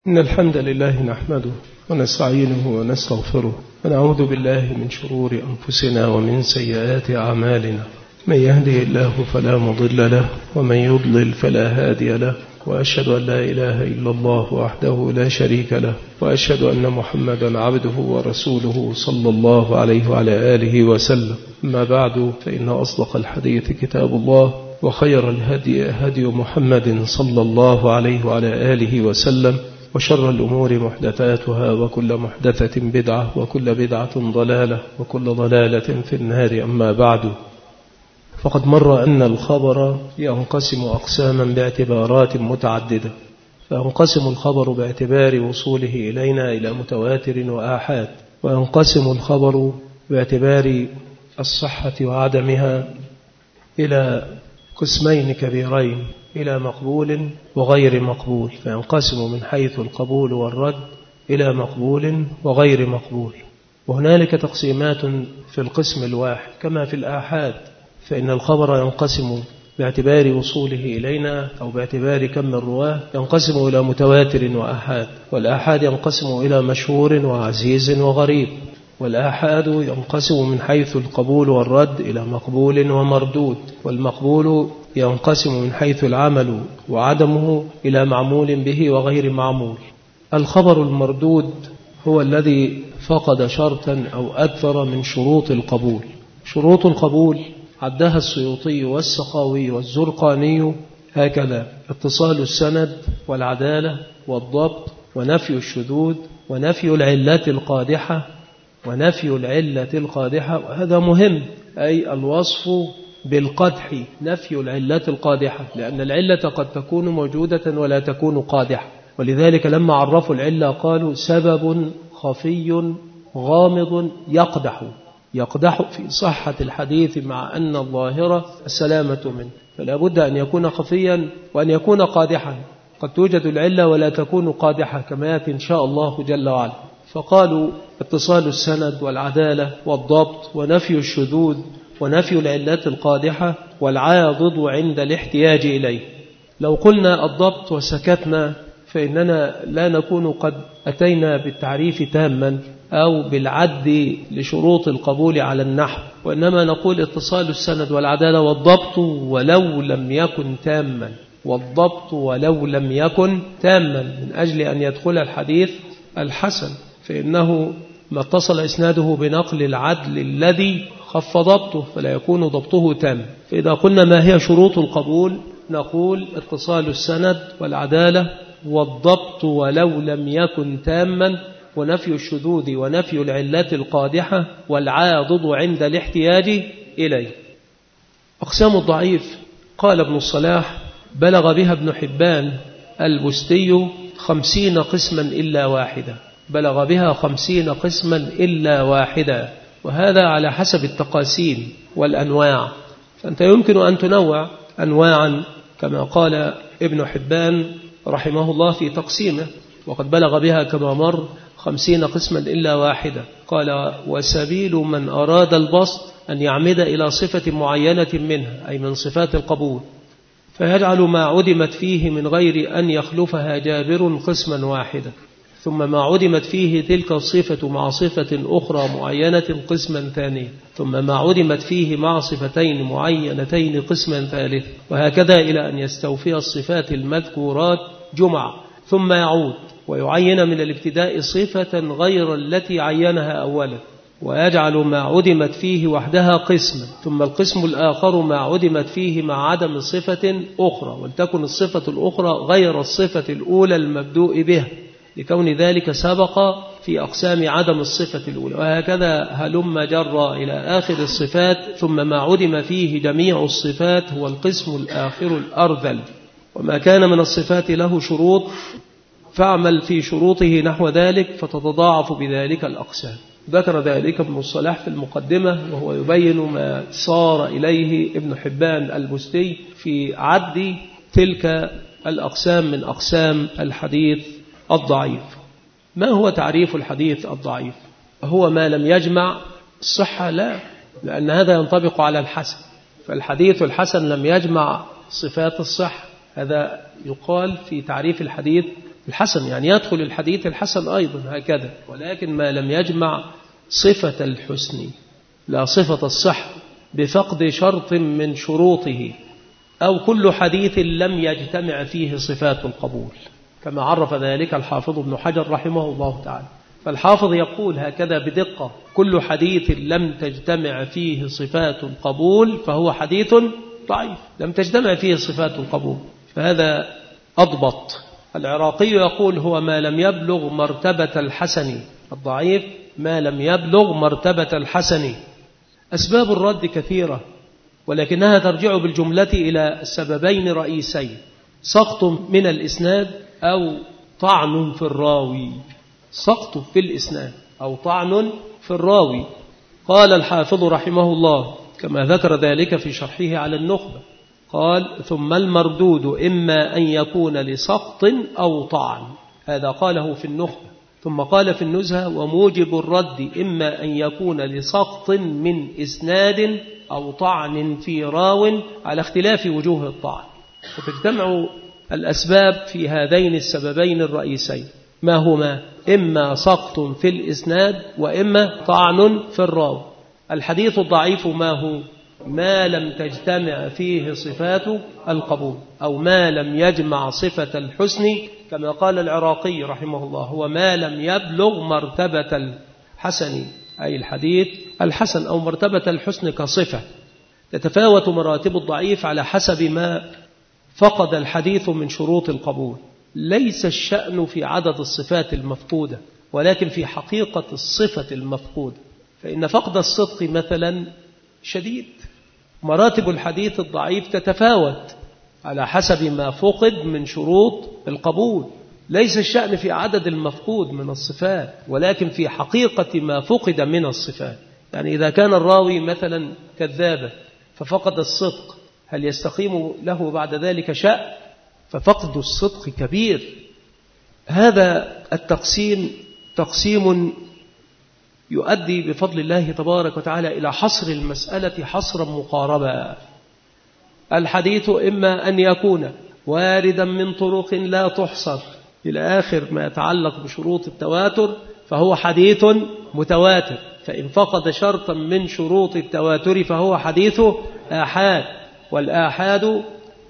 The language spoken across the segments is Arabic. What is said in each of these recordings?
إن الحمد لله نحمده ونستعينه ونستغفره ونعوذ بالله من شرور أنفسنا ومن سيئات أعمالنا. من يهده الله فلا مضل له ومن يضلل فلا هادي له، وأشهد أن لا إله إلا الله وحده لا شريك له، وأشهد أن محمدا عبده ورسوله صلى الله عليه وعلى آله وسلم. أما بعد، فإن أصدق الحديث كتاب الله، وخير الهدي هدي محمد صلى الله عليه وعلى آله وسلم، وشر الأمور محدثاتها، وكل محدثة بدعة، وكل بدعة ضلالة، وكل ضلالة في النار. أما بعد، فقد مر أن الخبر ينقسم أقساما باعتبارات متعددة. فينقسم الخبر باعتبار وصوله إلينا إلى متواتر وآحاد، وينقسم الخبر باعتبار الصحة وعدمها إلى قسمين كبيرين، إلى مقبول وغير مقبول. فينقسم من حيث القبول والرد إلى مقبول وغير مقبول. وهنالك تقسيمات في القسم الواحد كما في الآحاد، فإن الخبر ينقسم باعتبار وصوله إلينا أو باعتبار كم الرواه، ينقسم إلى متواتر وآحاد، والآحاد ينقسم إلى مشهور وعزيز وغريب، والآحاد ينقسم من حيث القبول والرد إلى مقبول ومردود، والمقبول ينقسم من حيث العمل وعدمه إلى معمول به وغير معمول. الخبر المردود هو الذي فقد شرطا أو أكثر من شروط القبول. شروط القبول عدها السيوطي والسخاوي والزرقاني هكذا: اتصال السند والعدالة والضبط ونفي الشذوذ ونفي العلة القادحة وهذا مهم، أي الوصف بالقدح، نفي العلة القادحة، لأن العلة قد تكون موجودة ولا تكون قادحة. ولذلك لما عرفوا العلة قالوا سبب خفي غامض يقدح في صحة الحديث، مع أن الظاهرة السلامة منه. فلا بد أن يكون خفيا وأن يكون قادحا. قد توجد العلة ولا تكون قادحة كما يأتي إن شاء الله جل وعلا. فقالوا اتصال السند والعدالة والضبط ونفي الشذوذ ونفي العلات القادحة والعاضد عند الاحتياج إليه. لو قلنا الضبط وسكتنا فإننا لا نكون قد أتينا بالتعريف تاما أو بالعد لشروط القبول على النحو، وإنما نقول اتصال السند والعدالة والضبط ولو لم يكن تاما، من أجل أن يدخل الحديث الحسن، فإنه ما اتصل إسناده بنقل العدل الذي خف ضبطه فلا يكون ضبطه تام. فإذا قلنا ما هي شروط القبول، نقول اتصال السند والعدالة والضبط ولو لم يكن تاما، ونفي الشذوذ ونفي العلات القادحة والعاضد عند الاحتياج إليه. أقسام الضعيف قال ابن الصلاح: بلغ بها ابن حبان البستي 50 قسما إلا واحدة. بلغ بها 50 قسما إلا واحدة، وهذا على حسب التقاسيم والأنواع. فأنت يمكن أن تنوع أنواعا كما قال ابن حبان رحمه الله في تقسيمه، وقد بلغ بها كما مر 50 قسما إلا واحدة. قال: وسبيل من أراد البسط أن يعمد إلى صفة معينة منها، أي من صفات القبول، فيجعل ما عدمت فيه من غير أن يخلفها جابر قسما واحدا، ثم ما عدمت فيه تلك الصفة مع صفة أخرى معينة قسما ثانيا، ثم ما عدمت فيه مع صفتين معينتين قسما ثالث، وهكذا إلى أن يستوفي الصفات المذكورات جمع، ثم يعود ويعين من الابتداء صفة غير التي عينها أولا، ويجعل ما عدمت فيه وحدها قسما، ثم القسم الآخر ما عدمت فيه مع عدم صفة أخرى، ولتكن الصفة الأخرى غير الصفة الأولى المبدوء بها، لكون ذلك سبق في أقسام عدم الصفة الأولى. وهكذا هلم جر إلى آخر الصفات، ثم ما عدم فيه جميع الصفات هو القسم الآخر الأرذل. وما كان من الصفات له شروط فاعمل في شروطه نحو ذلك، فتتضاعف بذلك الأقسام. ذكر ذلك ابن الصلاح في المقدمة، وهو يبين ما صار إليه ابن حبان البستي في عد تلك الأقسام من أقسام الحديث الضعيف. ما هو تعريف الحديث الضعيف؟ هو ما لم يجمع الصحة؟ لا، لأن هذا ينطبق على الحسن. فالحديث الحسن لم يجمع صفات الصحة، هذا يقال في تعريف الحديث الحسن، يعني يدخل الحديث الحسن أيضا هكذا، ولكن ما لم يجمع صفة الحسن لا صفة الصحة بفقد شرط من شروطه، أو كل حديث لم يجتمع فيه صفات القبول، كما عرف ذلك الحافظ ابن حجر رحمه الله تعالى. فالحافظ يقول هكذا بدقة: كل حديث لم تجتمع فيه صفات القبول فهو حديث ضعيف، لم تجتمع فيه صفات القبول، فهذا أضبط. العراقي يقول: هو ما لم يبلغ مرتبة الحسن، الضعيف ما لم يبلغ مرتبة الحسن. أسباب الرد كثيرة، ولكنها ترجع بالجملة إلى السببين رئيسين: سقط من الإسناد أو طعن في الراوي. سقط في الإسناد أو طعن في الراوي. قال الحافظ رحمه الله كما ذكر ذلك في شرحه على النخبة، قال: ثم المردود إما أن يكون لسقط أو طعن، هذا قاله في النخبة. ثم قال في النزهة: وموجب الرد إما أن يكون لسقط من إسناد أو طعن في راو، على اختلاف وجوه الطعن. فتجتمع الأسباب في هذين السببين الرئيسين، ما هما؟ إما سقط في الإسناد وإما طعن في الراو. الحديث الضعيف ما هو؟ ما لم تجتمع فيه صفات القبول، أو ما لم يجمع صفة الحسن، كما قال العراقي رحمه الله: هو ما لم يبلغ مرتبة الحسن، أي الحديث الحسن، أو مرتبة الحسن كصفة. تتفاوت مراتب الضعيف على حسب ما فقد الحديث من شروط القبول. ليس الشأن في عدد الصفات المفقودة، ولكن في حقيقة الصفة المفقودة. فإن فقد الصدق مثلا شديد. مراتب الحديث الضعيف تتفاوت على حسب ما فقد من شروط القبول. ليس الشأن في عدد المفقود من الصفات، ولكن في حقيقة ما فقد من الصفات. يعني إذا كان الراوي مثلا كذابا ففقد الصدق، هل يستقيم له بعد ذلك شأن؟ ففقد الصدق كبير. هذا التقسيم تقسيم يؤدي بفضل الله تبارك وتعالى إلى حصر المسألة حصرا مقاربا. الحديث إما أن يكون واردا من طرق لا تحصر إلى آخر ما يتعلق بشروط التواتر، فهو حديث متواتر. فإن فقد شرطا من شروط التواتر فهو حديث آحاد. والآحاد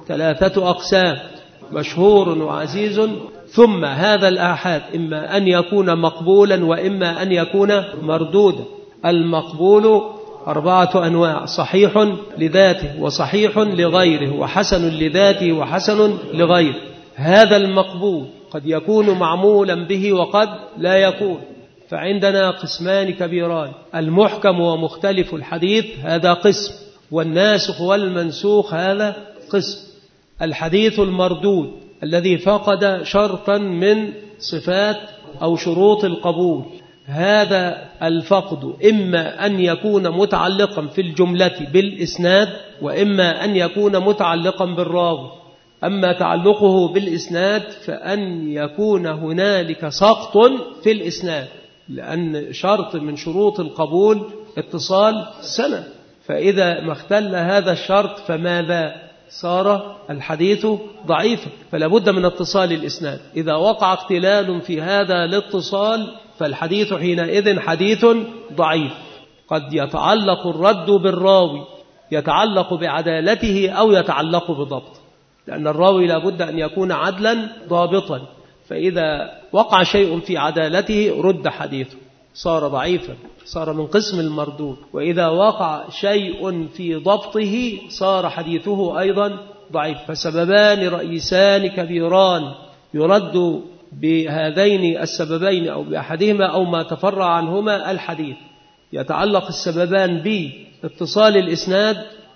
3 أقسام: مشهور وعزيز. ثم هذا الآحاد إما أن يكون مقبولا وإما أن يكون مردودا. المقبول 4 أنواع: صحيح لذاته وصحيح لغيره وحسن لذاته وحسن لغيره. هذا المقبول قد يكون معمولا به وقد لا يكون. فعندنا قسمان كبيران: المحكم ومختلف الحديث، هذا قسم، والناسخ والمنسوخ، هذا قسم. الحديث المردود الذي فقد شرطا من صفات أو شروط القبول، هذا الفقد إما أن يكون متعلقا في الجملة بالإسناد وإما أن يكون متعلقا بالراوي. أما تعلقه بالإسناد فأن يكون هنالك سقط في الإسناد، لأن شرط من شروط القبول اتصال سند، فإذا ما اختل هذا الشرط فماذا؟ صار الحديث ضعيفا. فلا بد من اتصال الإسناد. إذا وقع اختلال في هذا الاتصال فالحديث حينئذ حديث ضعيف. قد يتعلق الرد بالراوي، يتعلق بعدالته أو يتعلق بضبط، لأن الراوي لا بد أن يكون عدلا ضابطا، فإذا وقع شيء في عدالته رد حديثه، صار ضعيفا، صار من قسم المردود. وإذا وقع شيء في ضبطه صار حديثه أيضا ضعيف. فسببان رئيسان كبيران يرد بهذين السببين أو بأحدهما أو ما تفرع عنهما الحديث. يتعلق السببان باتصال الإسناد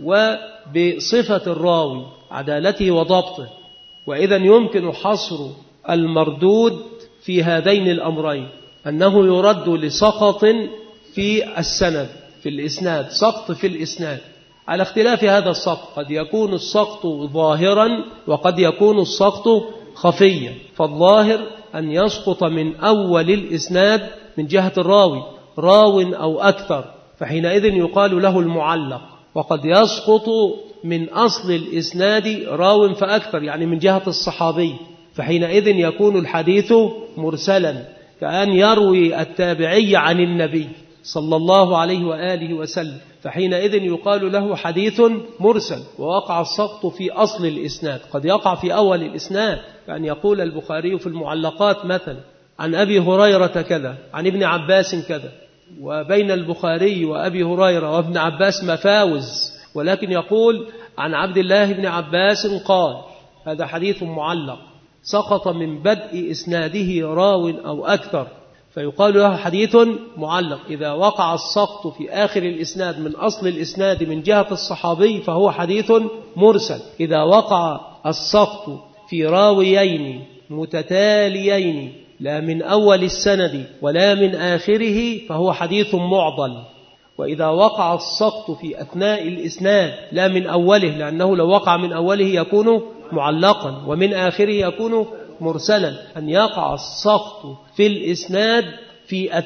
وبصفة الراوي، عدالته وضبطه. وإذا يمكن حصر المردود في هذين الأمرين: أنه يرد لسقط في السند، في الإسناد، سقط في الإسناد، على اختلاف هذا السقط. قد يكون السقط ظاهرا وقد يكون السقط خفيا. فالظاهر أن يسقط من أول الإسناد من جهة الراوي، راو أو أكثر، فحينئذ يقال له المعلق. وقد يسقط من أصل الإسناد راو فأكثر، يعني من جهة الصحابي، فحينئذ يكون الحديث مرسلا، كأن يروي التابعي عن النبي صلى الله عليه وآله وسلم، فحينئذ يقال له حديث مرسل. ووقع السقط في أصل الإسناد، قد يقع في أول الإسناد، كأن يقول البخاري في المعلقات مثلا عن أبي هريرة كذا، عن ابن عباس كذا، وبين البخاري وأبي هريرة وابن عباس مفاوز، ولكن يقول عن عبد الله بن عباس قال، هذا حديث معلق سقط من بدء إسناده راو أو أكثر، فيقال له حديث معلق. إذا وقع السقط في آخر الإسناد من أصل الإسناد من جهة الصحابي فهو حديث مرسل. إذا وقع السقط في راويين متتاليين لا من أول السند ولا من آخره فهو حديث معضل. وإذا وقع السقط في أثناء الإسناد لا من أوله، لأنه لو وقع من أوله يكون معلقا، ومن آخره يكون مرسلا. أن يقع السقط في الإسناد في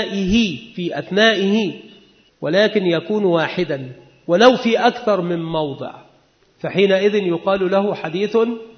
أثنائه ولكن يكون واحدا ولو في أكثر من موضع، فحينئذ يقال له حديث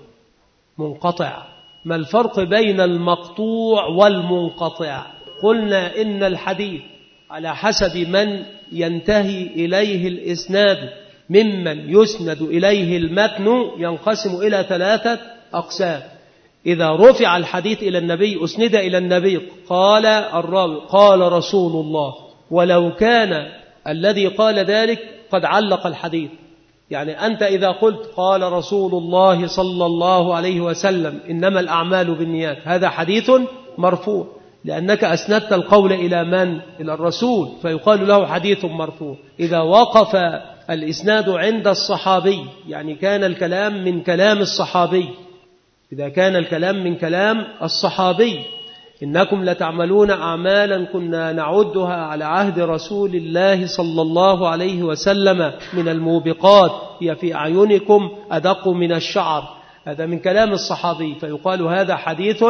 منقطع. ما الفرق بين المقطوع والمنقطع؟ قلنا إن الحديث على حسب من ينتهي إليه الإسناد ممن يسند إليه المتن ينقسم إلى 3 أقسام. إذا رفع الحديث إلى النبي، أسند إلى النبي، قال الراوي قال رسول الله، ولو كان الذي قال ذلك قد علق الحديث. يعني أنت إذا قلت قال رسول الله صلى الله عليه وسلم إنما الأعمال بالنيات، هذا حديث مرفوع، لأنك أسندت القول إلى من؟ إلى الرسول، فيقال له حديث مرفوع. إذا وقف الإسناد عند الصحابي، يعني كان الكلام من كلام الصحابي، إذا كان الكلام من كلام الصحابي، إنكم لتعملون أعمالا كنا نعدها على عهد رسول الله صلى الله عليه وسلم من الموبقات هي في أعينكم أدق من الشعر، هذا من كلام الصحابي، فيقال هذا حديث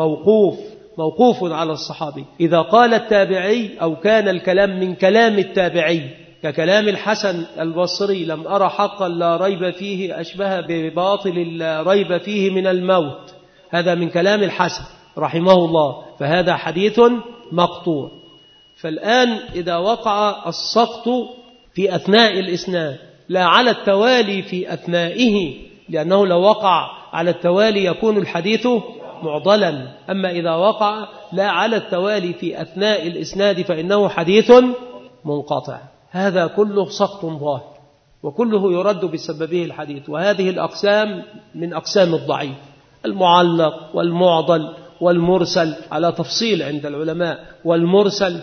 موقوف على الصحابي. إذا قال التابعي أو كان الكلام من كلام التابعي ككلام الحسن البصري، لم أرى حقا لا ريب فيه أشبه بباطل لا ريب فيه من الموت، هذا من كلام الحسن رحمه الله، فهذا حديث مقطوع. فالآن إذا وقع السقط في أثناء الإسناد لا على التوالي في أثنائه، لأنه لو وقع على التوالي يكون الحديث معضلا، أما إذا وقع لا على التوالي في أثناء الإسناد فإنه حديث منقطع. هذا كله سقط ظاهر وكله يرد بسببه الحديث. وهذه الأقسام من أقسام الضعيف، المعلق والمعضل والمرسل على تفصيل عند العلماء، والمرسل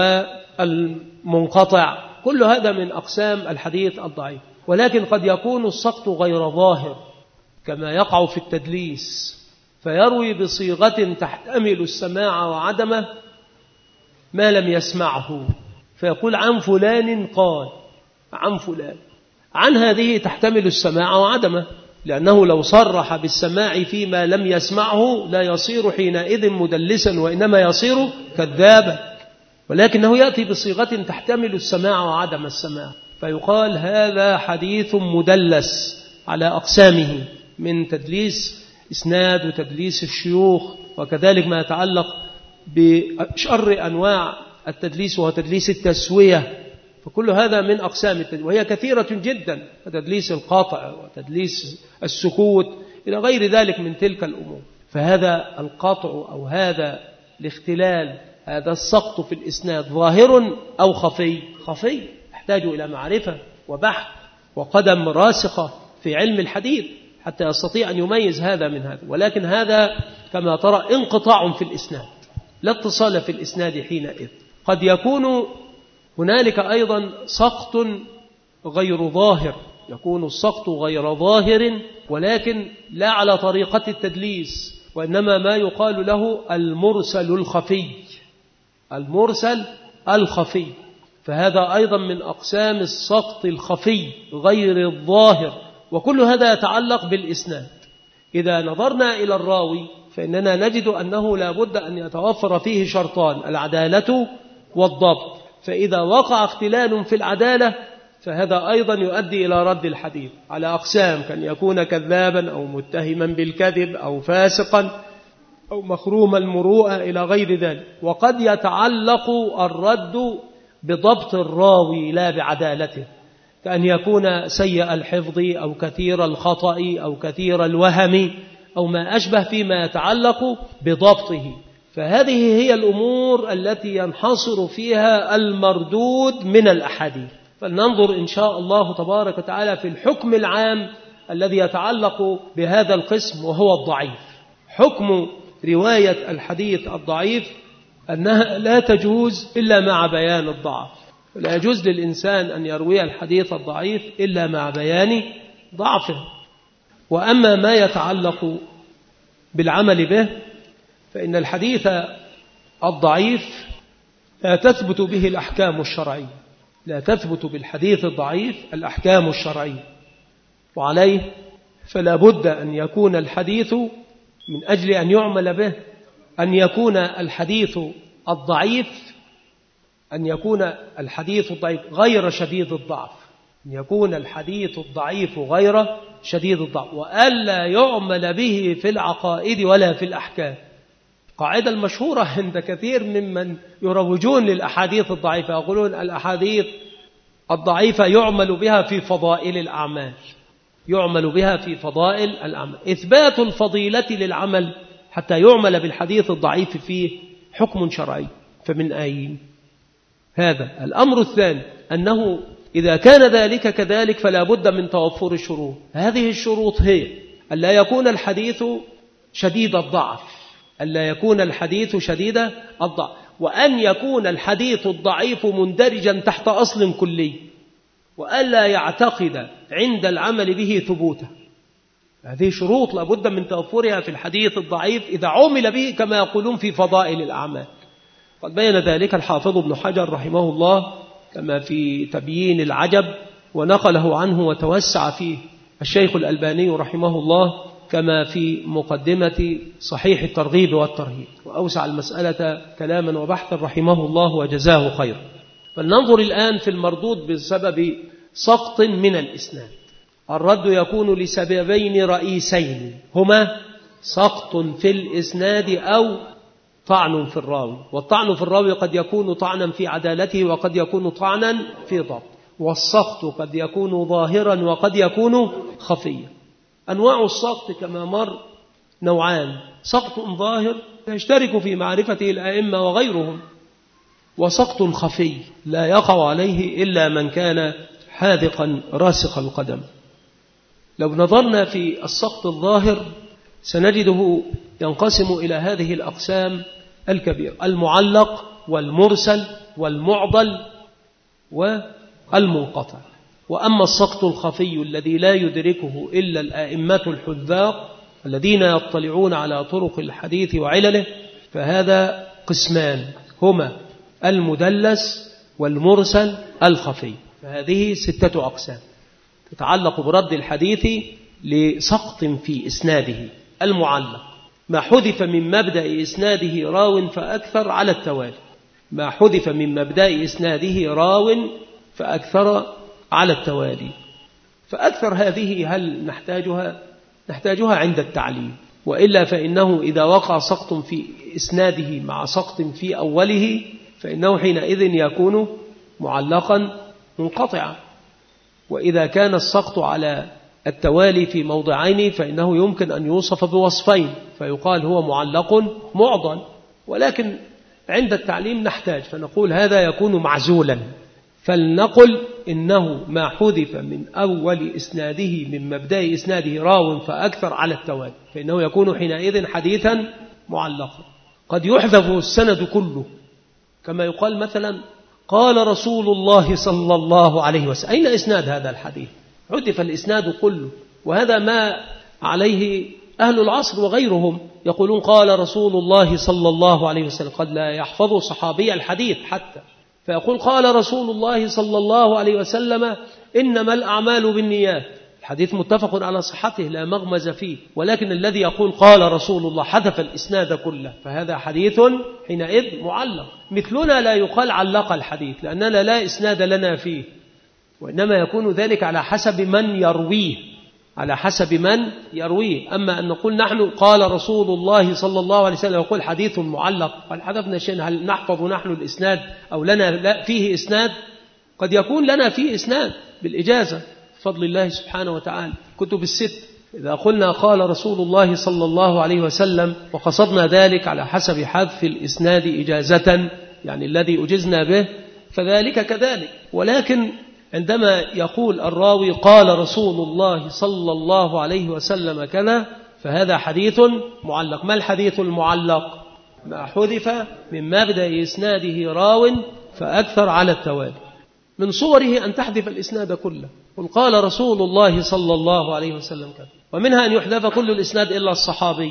والمنقطع، كل هذا من أقسام الحديث الضعيف. ولكن قد يكون السقط غير ظاهر كما يقع في التدليس، فيروي بصيغة تحتمل السماع وعدمه ما لم يسمعه، فيقول عن فلان قال عن فلان، عن هذه تحتمل السماع وعدمه، لأنه لو صرح بالسماع فيما لم يسمعه لا يصير حينئذ مدلسا وإنما يصير كذابا، ولكنه يأتي بصيغة تحتمل السماع وعدم السماع، فيقال هذا حديث مدلس على أقسامه من تدليس إسناد وتدليس الشيوخ، وكذلك ما يتعلق بشر أنواع التدليس وهو تدليس التسوية، فكل هذا من أقسام التدليس وهي كثيرة جدا، تدليس القاطع وتدليس السكوت إلى غير ذلك من تلك الأمور. فهذا القاطع أو هذا الاختلال، هذا السقط في الإسناد ظاهر أو خفي؟ خفي، يحتاج إلى معرفة وبحث وقدم راسخة في علم الحديث حتى يستطيع أن يميز هذا من هذا. ولكن هذا كما ترى انقطاع في الإسناد، لا اتصال في الإسناد حينئذ. قد يكون هنالك أيضا سقط غير ظاهر، يكون السقط غير ظاهر ولكن لا على طريقة التدليس، وإنما ما يقال له المرسل الخفي، المرسل الخفي، فهذا أيضا من أقسام السقط الخفي غير الظاهر، وكل هذا يتعلق بالإسناد. إذا نظرنا إلى الراوي فإننا نجد أنه لا بد أن يتوفر فيه شرطان: العدالة والضبط. فإذا وقع اختلال في العدالة فهذا أيضا يؤدي إلى رد الحديث على أقسام، كان يكون كذابا أو متهما بالكذب أو فاسقا أو مخروم المروءة إلى غير ذلك. وقد يتعلق الرد بضبط الراوي لا بعدالته، كأن يكون سيء الحفظ أو كثير الخطأ أو كثير الوهم أو ما أشبه فيما يتعلق بضبطه. فهذه هي الأمور التي ينحصر فيها المردود من الأحاديث. فلننظر إن شاء الله تبارك وتعالى في الحكم العام الذي يتعلق بهذا القسم وهو الضعيف. حكم رواية الحديث الضعيف أنها لا تجوز إلا مع بيان الضعف، لا يجوز للإنسان أن يروي الحديث الضعيف إلا مع بيان ضعفه. وأما ما يتعلق بالعمل به فإن الحديث الضعيف لا تثبت به الأحكام الشرعية، لا تثبت بالحديث الضعيف الأحكام الشرعية، وعليه فلا بد أن يكون الحديث من أجل أن يعمل به أن يكون الحديث الضعيف غير شديد الضعف، أن يكون الحديث الضعيف غير شديد الضعف، وألا يعمل به في العقائد ولا في الأحكام. قاعدة المشهورة عند كثير ممن يروجون للأحاديث الضعيفة يقولون الأحاديث الضعيفة يعمل بها في فضائل الأعمال، يعمل بها في فضائل الأعمال. إثبات الفضيلة للعمل حتى يعمل بالحديث الضعيف فيه حكم شرعي، فمن أين؟ هذا الأمر الثاني، أنه إذا كان ذلك كذلك فلا بد من توفر الشروط. هذه الشروط هي ألا يكون الحديث شديد الضعف، ألا يكون الحديث شديد الضعف، وأن يكون الحديث الضعيف مندرجا تحت أصل كلي، وألا يعتقد عند العمل به ثبوته. هذه شروط لا بد من توفرها في الحديث الضعيف إذا عمل به كما يقولون في فضائل الأعمال. قد بين ذلك الحافظ ابن حجر رحمه الله كما في تبيين العجب، ونقله عنه وتوسع فيه الشيخ الألباني رحمه الله كما في مقدمة صحيح الترغيب والترهيب، وأوسع المسألة كلاما وبحثا رحمه الله وجزاه خير. فلننظر الآن في المردود بسبب سقط من الإسناد. الرد يكون لسببين رئيسين، هما سقط في الإسناد أو طعن في الراوي. والطعن في الراوي قد يكون طعنا في عدالته وقد يكون طعنا في ضبط، والسقط قد يكون ظاهرا وقد يكون خفيا. أنواع السقط كما مر نوعان: سقط ظاهر يشترك في معرفته الأئمة وغيرهم، وسقط خفي لا يقع عليه إلا من كان حاذقا راسخ القدم. لو نظرنا في السقط الظاهر سنجده ينقسم إلى هذه الأقسام الكبيرة: المعلق والمرسل والمعضل والمنقطع. وأما السقط الخفي الذي لا يدركه إلا الآئمة الحذاق الذين يطلعون على طرق الحديث وعلله فهذا قسمان، هما المدلس والمرسل الخفي. فهذه 6 أقسام تتعلق برد الحديث لسقط في إسناده. المعلق: ما حذف من مبدأ إسناده راو فأكثر على التوالي، ما حذف من مبدأ إسناده راو فأكثر على التوالي. فأكثر هذه هل نحتاجها عند التعليم، وإلا فإنه إذا وقع سقط في إسناده مع سقط في أوله فإنه حينئذ يكون معلقا منقطعا. وإذا كان السقط على التوالي في موضعين فإنه يمكن أن يوصف بوصفين فيقال هو معلق معضل. ولكن عند التعليم نحتاج فنقول هذا يكون معزولا، فلنقل إنه ما حذف من أول إسناده من مبدأ إسناده راو فأكثر على التوالي فإنه يكون حينئذ حديثا معلقا. قد يحذف السند كله، كما يقال مثلا قال رسول الله صلى الله عليه وسلم، أين إسناد هذا الحديث؟ حذف الإسناد كله، وهذا ما عليه أهل العصر وغيرهم، يقولون قال رسول الله صلى الله عليه وسلم، قد لا يحفظ صحابي الحديث حتى، فيقول قال رسول الله صلى الله عليه وسلم إنما الأعمال بالنيات، الحديث متفق على صحته لا مغمز فيه، ولكن الذي يقول قال رسول الله حذف الإسناد كله فهذا حديث حينئذ معلق. مثلنا لا يقال علق الحديث لأننا لا إسناد لنا فيه، وإنما يكون ذلك على حسب من يرويه، على حسب من يرويه. أما أن نقول نحن قال رسول الله صلى الله عليه وسلم يقول حديث معلق، قال حذفنا شيء، هل نحفظ نحن الإسناد أو لنا فيه إسناد؟ قد يكون لنا فيه إسناد بالإجازة بفضل الله سبحانه وتعالى. كتب الست إذا قلنا قال رسول الله صلى الله عليه وسلم وقصدنا ذلك على حسب حذف الإسناد إجازة، يعني الذي أجزنا به، فذلك كذلك. ولكن عندما يقول الراوي قال رسول الله صلى الله عليه وسلم كذا، فهذا حديث معلق. ما الحديث المعلق؟ ما حذف من مبدأ إسناده راو فأكثر على التوالي. من صوره أن تحذف الإسناد كله، قل قال رسول الله صلى الله عليه وسلم كذا، ومنها أن يحذف كل الإسناد إلا الصحابي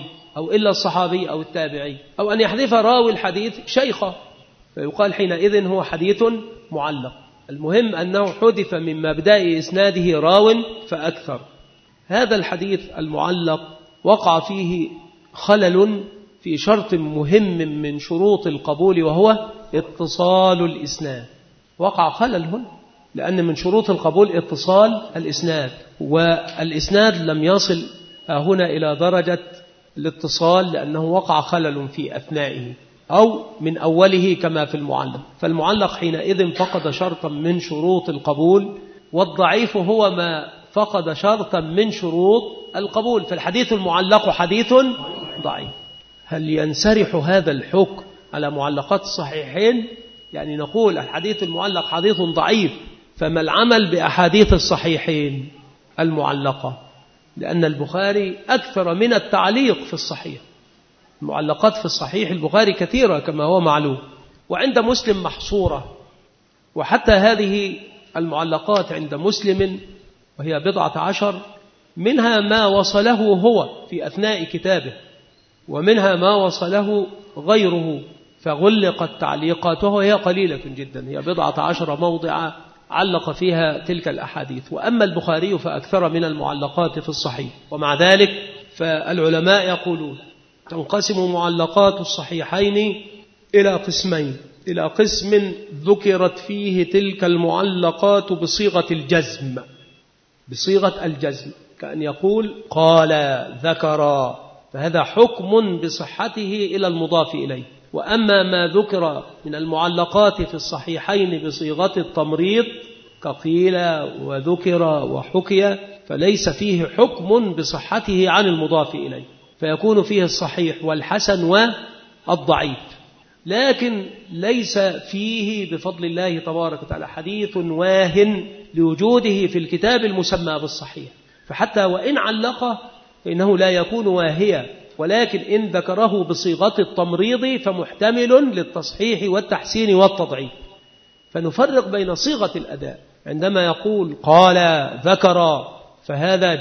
أو التابعي، أو أن يحذف راوي الحديث شيخه فيقال حينئذ هو حديث معلق. المهم أنه حذف من مبدأ إسناده راو فأكثر. هذا الحديث المعلق وقع فيه خلل في شرط مهم من شروط القبول، وهو اتصال الإسناد. وقع خلل هنا، لأن من شروط القبول اتصال الإسناد، والإسناد لم يصل هنا إلى درجة الاتصال لأنه وقع خلل في أثنائه أو من أوله كما في المعلق. فالمعلق حينئذ فقد شرطا من شروط القبول، والضعيف هو ما فقد شرطا من شروط القبول، فالحديث المعلق حديث ضعيف. هل ينسرح هذا الحكم على معلقات الصحيحين؟ يعني نقول الحديث المعلق حديث ضعيف، فما العمل بأحاديث الصحيحين المعلقة؟ لأن البخاري أكثر من التعليق في الصحيح. المعلقات في الصحيح البخاري كثيرة كما هو معلوم، وعند مسلم محصورة. وحتى هذه المعلقات عند مسلم وهي 17، منها ما وصله هو في أثناء كتابه، ومنها ما وصله غيره فغلقت تعليقاته، وهي قليلة جدا، هي 17 موضع علق فيها تلك الأحاديث. وأما البخاري فأكثر من المعلقات في الصحيح. ومع ذلك فالعلماء يقولون تنقسم معلقات الصحيحين إلى قسمين: إلى قسم ذكرت فيه تلك المعلقات بصيغة الجزم، بصيغة الجزم، كأن يقول قال ذكر، فهذا حكم بصحته إلى المضاف إليه. وأما ما ذكر من المعلقات في الصحيحين بصيغة التمريض كقيل وذكر وحكي، فليس فيه حكم بصحته عن المضاف إليه، فيكون فيه الصحيح والحسن والضعيف. لكن ليس فيه بفضل الله تبارك وتعالى حديث واهن لوجوده في الكتاب المسمى بالصحيح، فحتى وإن علقه فإنه لا يكون واهيا، ولكن إن ذكره بصيغة التمريض فمحتمل للتصحيح والتحسين والتضعيف. فنفرق بين صيغة الأداء، عندما يقول قال ذكر فهذا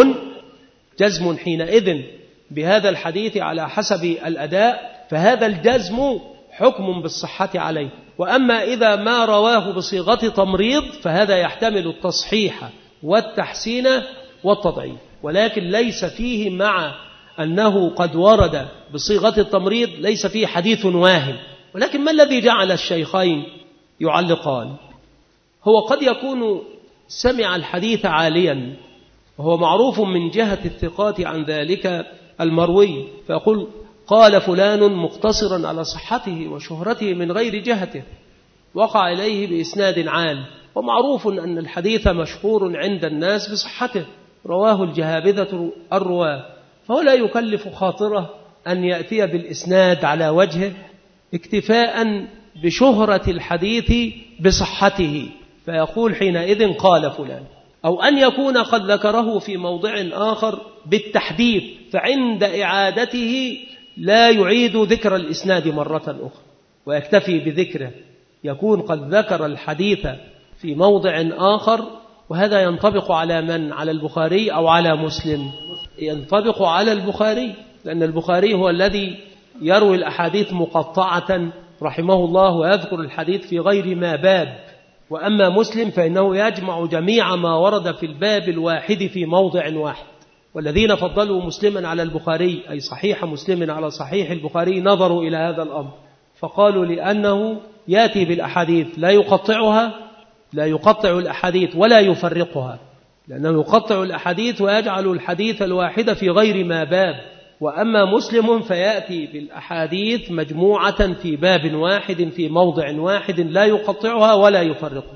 جزم حينئذ بهذا الحديث على حسب الأداء، فهذا الجزم حكم بالصحة عليه. وأما إذا ما رواه بصيغة تمريض فهذا يحتمل التصحيح والتحسين والتضعيف، ولكن ليس فيه مع أنه قد ورد بصيغة التمريض ليس فيه حديث واهم. ولكن ما الذي جعل الشيخين يعلقان؟ هو قد يكون سمع الحديث عاليا، وهو معروف من جهة الثقات عن ذلك المروي، فيقول قال فلان مقتصرا على صحته وشهرته من غير جهته، وقع إليه بإسناد عال، ومعروف أن الحديث مشهور عند الناس بصحته، رواه الجهابذة الرواه، فهو لا يكلف خاطره أن يأتي بالإسناد على وجهه اكتفاء بشهرة الحديث بصحته، فيقول حينئذ قال فلان، أو أن يكون قد ذكره في موضع آخر بالتحديث، فعند إعادته لا يعيد ذكر الإسناد مرة أخرى ويكتفي بذكره، يكون قد ذكر الحديث في موضع آخر. وهذا ينطبق على من؟ على البخاري أو على مسلم؟ ينطبق على البخاري، لأن البخاري هو الذي يروي الأحاديث مقطعة رحمه الله ويذكر الحديث في غير ما باب. وأما مسلم فإنه يجمع جميع ما ورد في الباب الواحد في موضع واحد. والذين فضلوا مسلما على البخاري أي صحيح مسلم على صحيح البخاري نظروا إلى هذا الأمر، فقالوا لأنه يأتي بالأحاديث لا يقطعها لا يقطع الأحاديث ولا يفرقها، لأنه يقطع الأحاديث ويجعل الحديث الواحد في غير ما باب. وأما مسلم فيأتي بالأحاديث مجموعة في باب واحد في موضع واحد لا يقطعها ولا يفرقها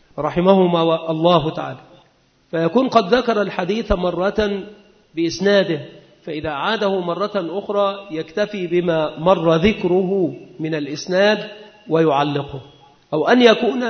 رحمهما الله تعالى. فيكون قد ذكر الحديث مرة بإسناده، فإذا عاده مرة أخرى يكتفي بما مر ذكره من الإسناد ويعلقه، أو أن يكون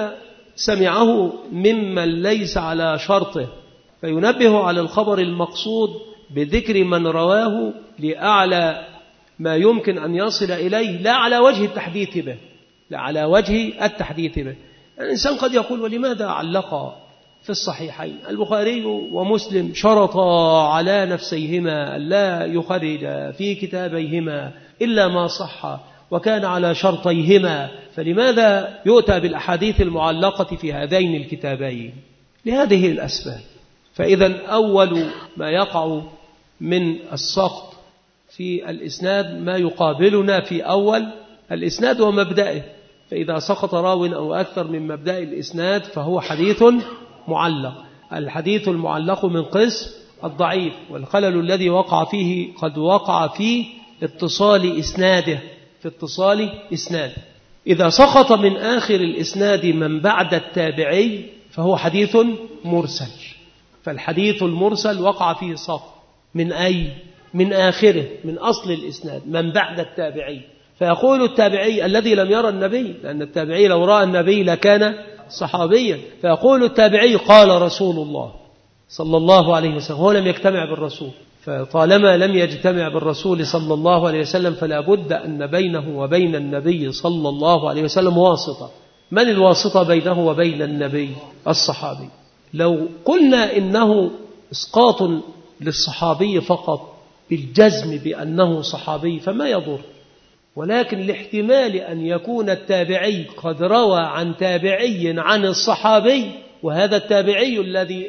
سمعه ممن ليس على شرطه فينبه على الخبر المقصود بذكر من رواه لأعلى ما يمكن أن يصل إليه، لا على وجه التحديث به، لا على وجه التحديث به. الإنسان قد يقول: ولماذا علق في الصحيحين؟ البخاري ومسلم شرطا على نفسيهما لا يخرج في كتابيهما إلا ما صح وكان على شرطيهما، فلماذا يؤتى بالأحاديث المعلقة في هذين الكتابين؟ لهذه الأسباب. فإذا أول ما يقع من السقط في الإسناد ما يقابلنا في أول الإسناد ومبدئه، فإذا سقط راو أو أكثر من مبدأ الإسناد فهو حديث معلق. الحديث المعلق من قسم الضعيف، والخلل الذي وقع فيه قد وقع في اتصال إسناده، في اتصال إسناده. إذا سقط من آخر الإسناد من بعد التابعي فهو حديث مرسل. فالحديث المرسل وقع فيه سقط من أي؟ من آخره، من أصل الإسناد، من بعد التابعي. فيقول التابعي الذي لم يرى النبي، لأن التابعي لو رأى النبي لكان صحابيا، فيقول التابعي: قال رسول الله صلى الله عليه وسلم. هو لم يجتمع بالرسول، فطالما لم يجتمع بالرسول صلى الله عليه وسلم فلا بد أن بينه وبين النبي صلى الله عليه وسلم واسطة. من الواسطة بينه وبين النبي؟ الصحابي. لو قلنا إنه إسقاط للصحابي فقط بالجزم بأنه صحابي فما يضر، ولكن لاحتمال أن يكون التابعي قد روى عن تابعي عن الصحابي، وهذا التابعي الذي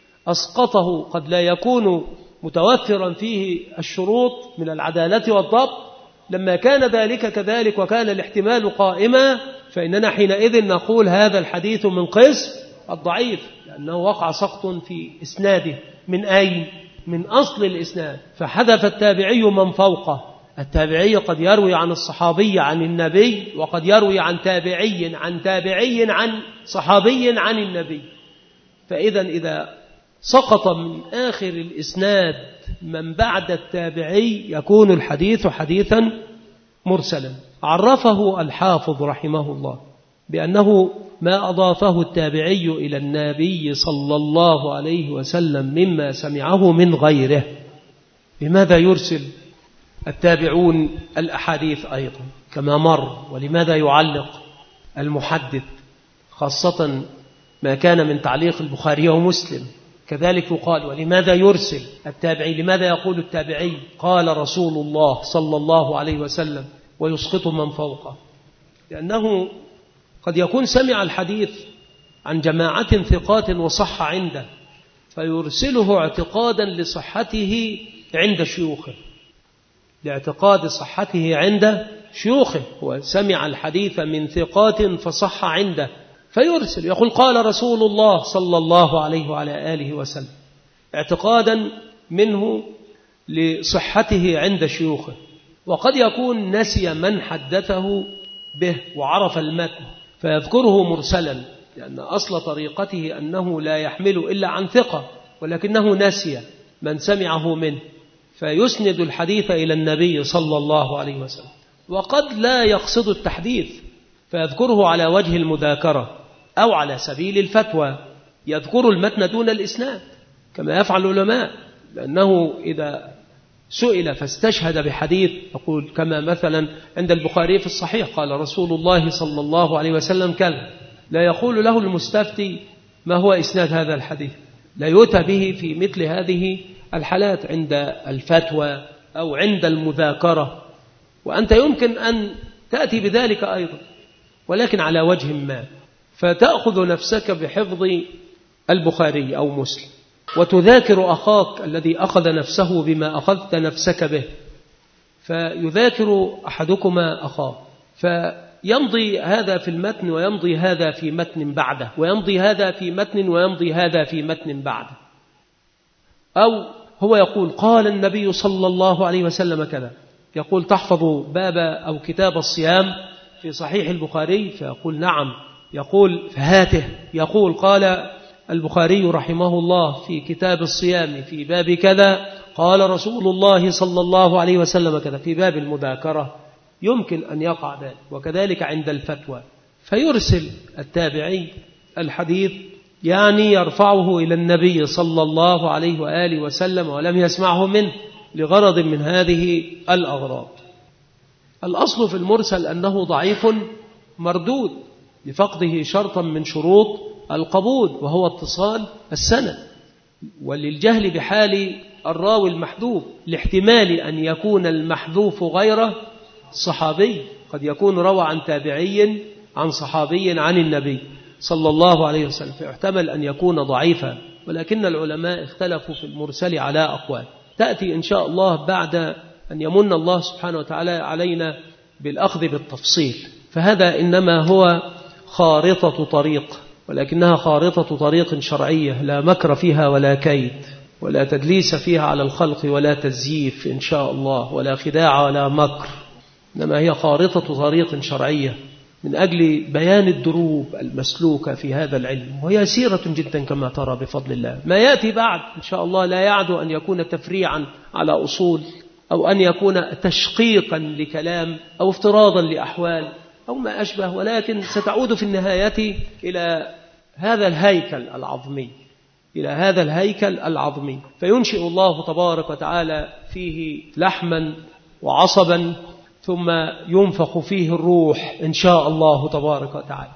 أسقطه قد لا يكون متوفرا فيه الشروط من العدالة والضبط. لما كان ذلك كذلك وكان الاحتمال قائما فإننا حينئذ نقول هذا الحديث من قسم الضعيف، لأنه وقع سقط في إسناده. من أين؟ من أصل الإسناد. فحذف التابعي من فوقه. التابعي قد يروي عن الصحابي عن النبي، وقد يروي عن تابعي عن تابعي عن صحابي عن النبي. فإذا إذا سقط من آخر الإسناد من بعد التابعي يكون الحديث حديثا مرسلا. عرفه الحافظ رحمه الله بأنه ما أضافه التابعي إلى النبي صلى الله عليه وسلم مما سمعه من غيره. لماذا يرسل التابعون الأحاديث أيضا كما مر؟ ولماذا يعلق المحدث خاصة ما كان من تعليق البخاري ومسلم؟ كذلك يقال ولماذا يرسل التابعي؟ لماذا يقول التابعي قال رسول الله صلى الله عليه وسلم ويسقط من فوقه؟ لأنه قد يكون سمع الحديث عن جماعة ثقات وصح عنده فيرسله اعتقادا لصحته عند شيوخه، لاعتقاد صحته عند شيوخه. وسمع الحديث من ثقات فصح عنده فيرسل يقول قال رسول الله صلى الله عليه وعلى آله وسلم، اعتقادا منه لصحته عند شيوخه. وقد يكون نسي من حدثه به وعرف المتن فيذكره مرسلا، لأن أصل طريقته أنه لا يحمل إلا عن ثقة، ولكنه نسي من سمعه منه فيسند الحديث إلى النبي صلى الله عليه وسلم. وقد لا يقصد التحديث فيذكره على وجه المذاكرة أو على سبيل الفتوى، يذكر المتن دون الإسناد كما يفعل العلماء، لأنه إذا سئل فاستشهد بحديث يقول كما مثلا عند البخاري في الصحيح قال رسول الله صلى الله عليه وسلم كذا، لا يقول له المستفتي ما هو إسناد هذا الحديث، لا يؤتى به في مثل هذه الحالات عند الفتوى أو عند المذاكرة. وأنت يمكن أن تأتي بذلك أيضا ولكن على وجه ما، فتأخذ نفسك بحفظ البخاري أو مسلم وتذاكر أخاك الذي أخذ نفسه بما أخذت نفسك به، فيذاكر أحدكما أخاه يمضي هذا في المتن ويمضي هذا في متن بعده، ويمضي هذا في متن ويمضي هذا في متن بعده. أو هو يقول قال النبي صلى الله عليه وسلم كذا، يقول تحفظ باب أو كتاب الصيام في صحيح البخاري، فيقول نعم، يقول فهاته، يقول قال البخاري رحمه الله في كتاب الصيام في باب كذا قال رسول الله صلى الله عليه وسلم كذا في باب المذاكرة، يمكن أن يقع ذلك. وكذلك عند الفتوى، فيرسل التابعي الحديث يعني يرفعه إلى النبي صلى الله عليه وآله وسلم ولم يسمعه منه لغرض من هذه الأغراض. الأصل في المرسل أنه ضعيف مردود لفقده شرطا من شروط القبول، وهو اتصال السند، وللجهل بحال الراوي المحذوف، لاحتمال أن يكون المحذوف غير صحابي، قد يكون روى عن تابعي عن صحابي عن النبي صلى الله عليه وسلم، فيحتمل أن يكون ضعيفا. ولكن العلماء اختلفوا في المرسل على أقوال تأتي إن شاء الله بعد أن يمن الله سبحانه وتعالى علينا بالأخذ بالتفصيل. فهذا إنما هو خارطة طريق، ولكنها خارطة طريق شرعية لا مكر فيها ولا كيد ولا تدليس فيها على الخلق ولا تزييف إن شاء الله ولا خداع ولا مكر، إنما هي خارطة طريق شرعية من أجل بيان الدروب المسلوكة في هذا العلم، وهي سيرة جدا كما ترى بفضل الله. ما يأتي بعد إن شاء الله لا يعد أن يكون تفريعا على أصول، أو أن يكون تشقيقا لكلام، أو افتراضا لأحوال، أو ما أشبه، ولكن ستعود في النهاية إلى هذا الهيكل العظمي، إلى هذا الهيكل العظمي، فينشئ الله تبارك وتعالى فيه لحما وعصبا، ثم ينفخ فيه الروح إن شاء الله تبارك وتعالى.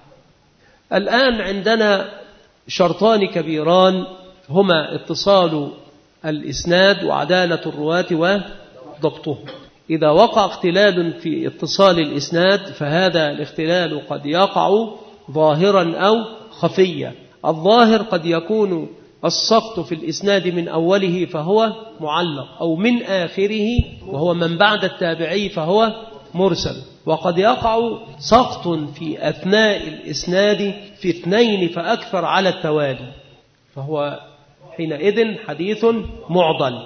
الآن عندنا شرطان كبيران، هما اتصال الإسناد وعدالة الرواة وضبطه. إذا وقع اختلال في اتصال الإسناد فهذا الاختلال قد يقع ظاهرا أو خفيا. الظاهر قد يكون السقط في الإسناد من أوله فهو معلق، أو من آخره وهو من بعد التابعي فهو مرسل. وقد يقع سقط في أثناء الإسناد في 2 فأكثر على التوالي، فهو حينئذ حديث معضل.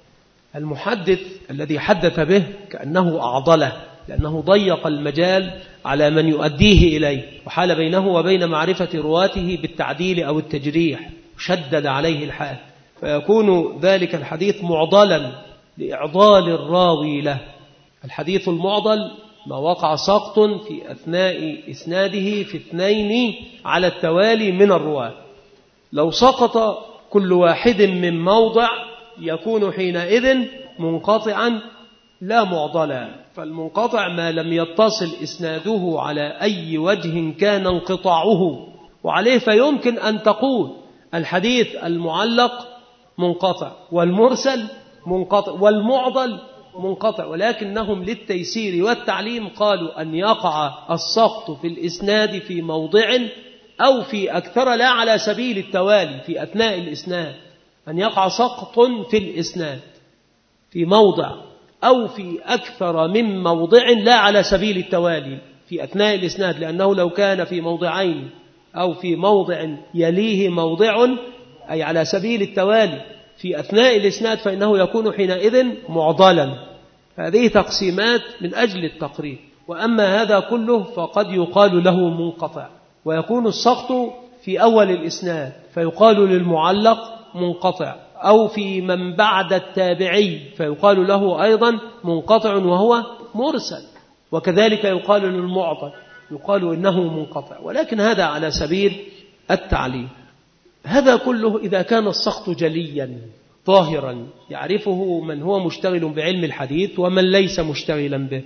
المحدث الذي حدث به كأنه أعضله، لأنه ضيق المجال على من يؤديه إليه، وحال بينه وبين معرفة رواته بالتعديل أو التجريح، شدد عليه الحال، فيكون ذلك الحديث معضلا لإعضال الراوي له. الحديث المعضل ما وقع سقط في أثناء إسناده في 2 على التوالي من الرواة. لو سقط كل واحد من موضع يكون حينئذ منقطعا لا معضلا. فالمنقطع ما لم يتصل إسناده على أي وجه كان انقطاعه، وعليه فيمكن أن تقول الحديث المعلق منقطع، والمرسل منقطع، والمعضل منقطع، ولكنهم للتيسير والتعليم قالوا أن يقع السقط في الإسناد في موضع أو في أكثر، لا على سبيل التوالي في أثناء الإسناد، أن يقع سقط في الإسناد في موضع أو في أكثر من موضع لا على سبيل التوالي في أثناء الإسناد، لأنه لو كان في موضعين أو في موضع يليه موضع أي على سبيل التوالي في أثناء الإسناد فإنه يكون حينئذ معضلا. هذه تقسيمات من أجل التقريب. وأما هذا كله فقد يقال له منقطع، ويكون السقط في أول الإسناد فيقال للمعلق منقطع، أو في من بعد التابعي فيقال له أيضا منقطع وهو مرسل، وكذلك يقال للمعضل يقال إنه منقطع، ولكن هذا على سبيل التعليم. هذا كله إذا كان السقط جليا ظاهرا يعرفه من هو مشتغل بعلم الحديث ومن ليس مشتغلا به.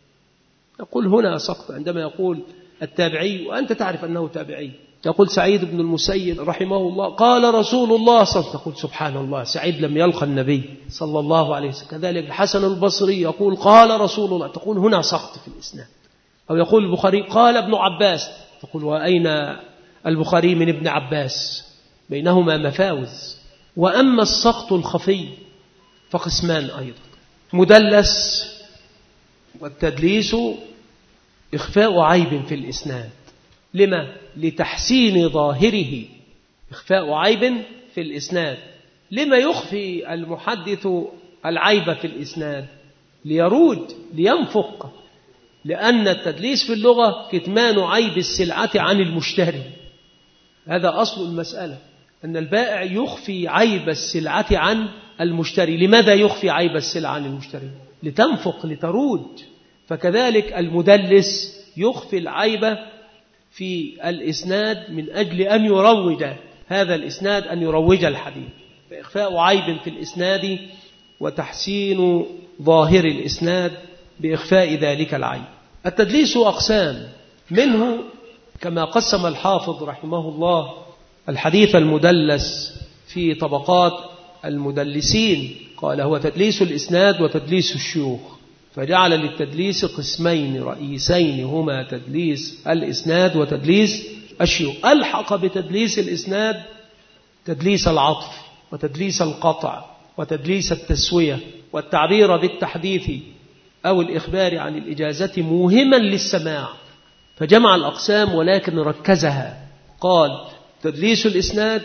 يقول هنا سقط عندما يقول التابعي وأنت تعرف أنه تابعي، يقول سعيد بن المسيب رحمه الله قال رسول الله صلى الله عليه وسلم، تقول سبحان الله سعيد لم يلقى النبي صلى الله عليه وسلم. كذلك الحسن البصري يقول قال رسول الله، تقول هنا سقط في الإسناد. أو يقول البخاري قال ابن عباس، تقول وأين البخاري من ابن عباس؟ بينهما مفاوز. وأما السقط الخفي فقسمان أيضا، مدلس، والتدليس إخفاء عيب في الإسناد. لما؟ لتحسين ظاهره. إخفاء عيب في الإسناد. لما يخفي المحدث العيب في الإسناد؟ ليرود، لينفق. لأن التدليس في اللغة كتمان عيب السلعة عن المشتري. هذا أصل المسألة، أن البائع يخفي عيب السلعة عن المشتري. لماذا يخفي عيب السلعة عن المشتري؟ لتنفق، لترود. فكذلك المدلس يخفي العيب في الإسناد من أجل أن يروج هذا الإسناد، أن يروج الحديث. فإخفاء عيب في الإسناد وتحسين ظاهر الإسناد بإخفاء ذلك العيب. التدليس أقسام، منه كما قسم الحافظ رحمه الله الحديث المدلس في طبقات المدلسين، قال هو تدليس الإسناد وتدليس الشيوخ، فجعل للتدليس قسمين رئيسين هما تدليس الإسناد وتدليس الشيوخ. ألحق بتدليس الإسناد تدليس العطف وتدليس القطع وتدليس التسوية والتعبير بالتحديث أو الإخبار عن الإجازة موهما للسماع، فجمع الأقسام ولكن ركزها، قال تدليس الإسناد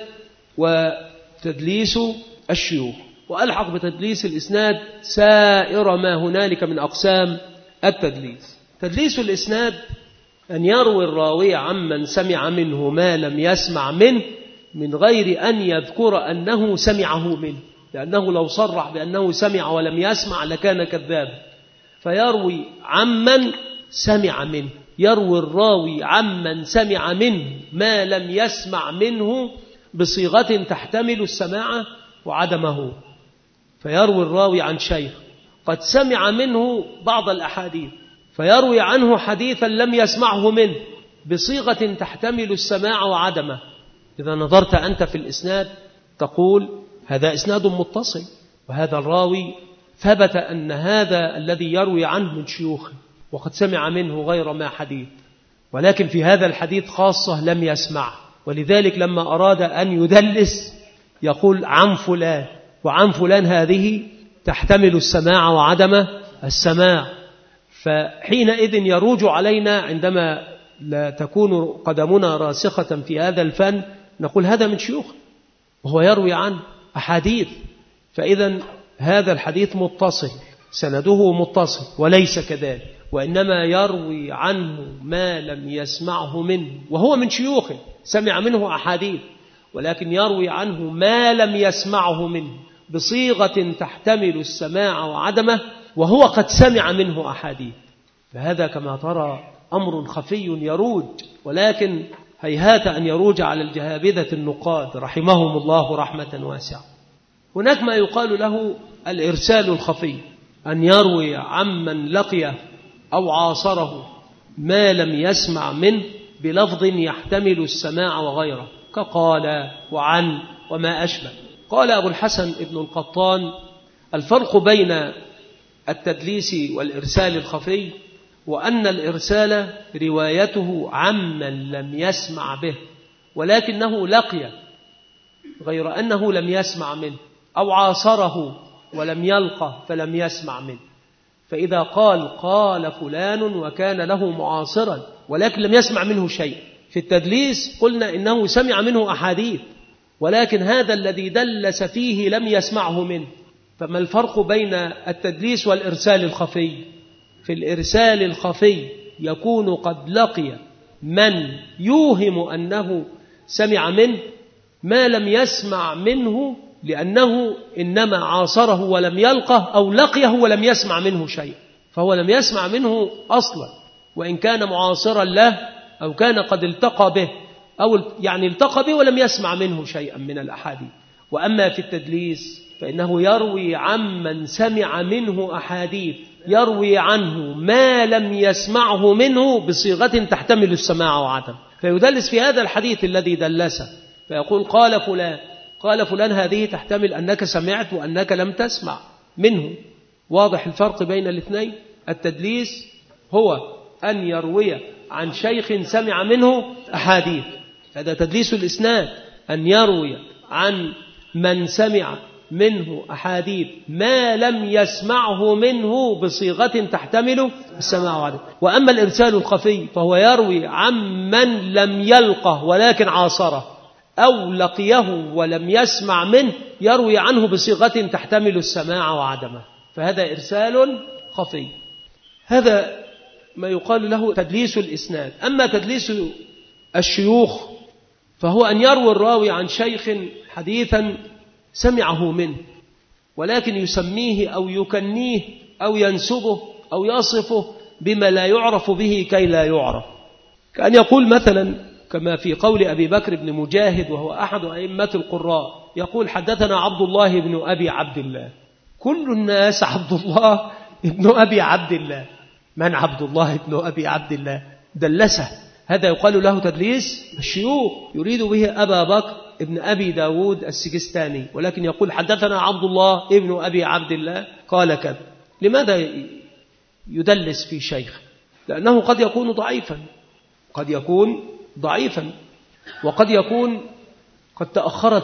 وتدليس الشيوخ، وألحق بتدليس الإسناد سائر ما هنالك من أقسام التدليس. تدليس الإسناد أن يروي الراوي عمن سمع منه ما لم يسمع منه من غير أن يذكر أنه سمعه منه، لأنه لو صرح بأنه سمع ولم يسمع لكان كذابا. فيروي عمن سمع منه، يروي الراوي عمن سمع منه ما لم يسمع منه بصيغة تحتمل السماع وعدمه. فيروي الراوي عن شيخ قد سمع منه بعض الأحاديث، فيروي عنه حديثا لم يسمعه منه بصيغة تحتمل السماع وعدمه. إذا نظرت أنت في الإسناد تقول هذا إسناد متصل، وهذا الراوي ثبت أن هذا الذي يروي عنه من شيوخه وقد سمع منه غير ما حديث، ولكن في هذا الحديث خاصة لم يسمع. ولذلك لما أراد أن يدلس يقول عن فلان، وعن فلان هذه تحتمل السماع وعدم السماع. فحينئذ يروج علينا عندما لا تكون قدمنا راسخة في هذا الفن نقول هذا من شيوخ وهو يروي عن أحاديث، فإذا هذا الحديث متصل سنده متصل، وليس كذلك، وإنما يروي عنه ما لم يسمعه منه وهو من شيوخه، سمع منه أحاديث، ولكن يروي عنه ما لم يسمعه منه بصيغة تحتمل السماع وعدمه وهو قد سمع منه أحاديث. فهذا كما ترى أمر خفي يروج، ولكن هيهات أن يروج على الجهابذة النقاد رحمهم الله رحمة واسعة. هناك ما يقال له الإرسال الخفي، أن يروي عمن لقيه أو عاصره ما لم يسمع منه بلفظ يحتمل السماع وغيره، كقال وعن وما أشبه. قال أبو الحسن ابن القطان الفرق بين التدليس والإرسال الخفي وأن الإرسال روايته عمن لم يسمع به ولكنه لقي غير أنه لم يسمع منه، أو عاصره ولم يلقى فلم يسمع منه. فإذا قال فلان وكان له معاصرا ولكن لم يسمع منه شيء، في التدليس قلنا إنه سمع منه أحاديث ولكن هذا الذي دلس فيه لم يسمعه منه. فما الفرق بين التدليس والإرسال الخفي؟ في الإرسال الخفي يكون قد لقي من يوهم أنه سمع منه ما لم يسمع منه لأنه إنما عاصره ولم يلقه، أو لقيه ولم يسمع منه شيء، فهو لم يسمع منه أصلا وإن كان معاصرا له أو كان قد التقى به، أو يعني التقى به ولم يسمع منه شيئا من الأحاديث. وأما في التدليس فإنه يروي عمن سمع منه أحاديث، يروي عنه ما لم يسمعه منه بصيغة تحتمل السماع وعدم، فيدلس في هذا الحديث الذي دلسه فيقول قال فلان هذه تحتمل أنك سمعت وأنك لم تسمع منه. واضح الفرق بين الاثنين؟ التدليس هو أن يروي عن شيخ سمع منه أحاديث، هذا تدليس الإسناد، أن يروي عن من سمع منه أحاديث ما لم يسمعه منه بصيغة تحتمل السماع وعدم. وأما الإرسال الخفي فهو يروي عمن لم يلقه ولكن عاصره، أو لقيه ولم يسمع منه يروي عنه بصيغة تحتمل السماع وعدمه، فهذا إرسال خفي. هذا ما يقال له تدليس الإسناد. أما تدليس الشيوخ فهو أن يروي الراوي عن شيخ حديثا سمعه منه ولكن يسميه أو يكنيه أو ينسبه أو يصفه بما لا يعرف به كي لا يعرف، كأن يقول مثلا كما في قول أبي بكر بن مجاهد وهو أحد أئمة القراء، يقول حدثنا عبد الله بن أبي عبد الله. كل الناس عبد الله بن أبي عبد الله. من عبد الله بن أبي عبد الله؟ دلسه. هذا يقال له تدليس الشيوخ، يريد به أبا بكر ابن أبي داود السجستاني، ولكن يقول حدثنا عبد الله ابن أبي عبد الله قال كذا. لماذا يدلس في شيخ؟ لأنه قد يكون ضعيفا، قد يكون ضعيفا، وقد يكون قد تأخرت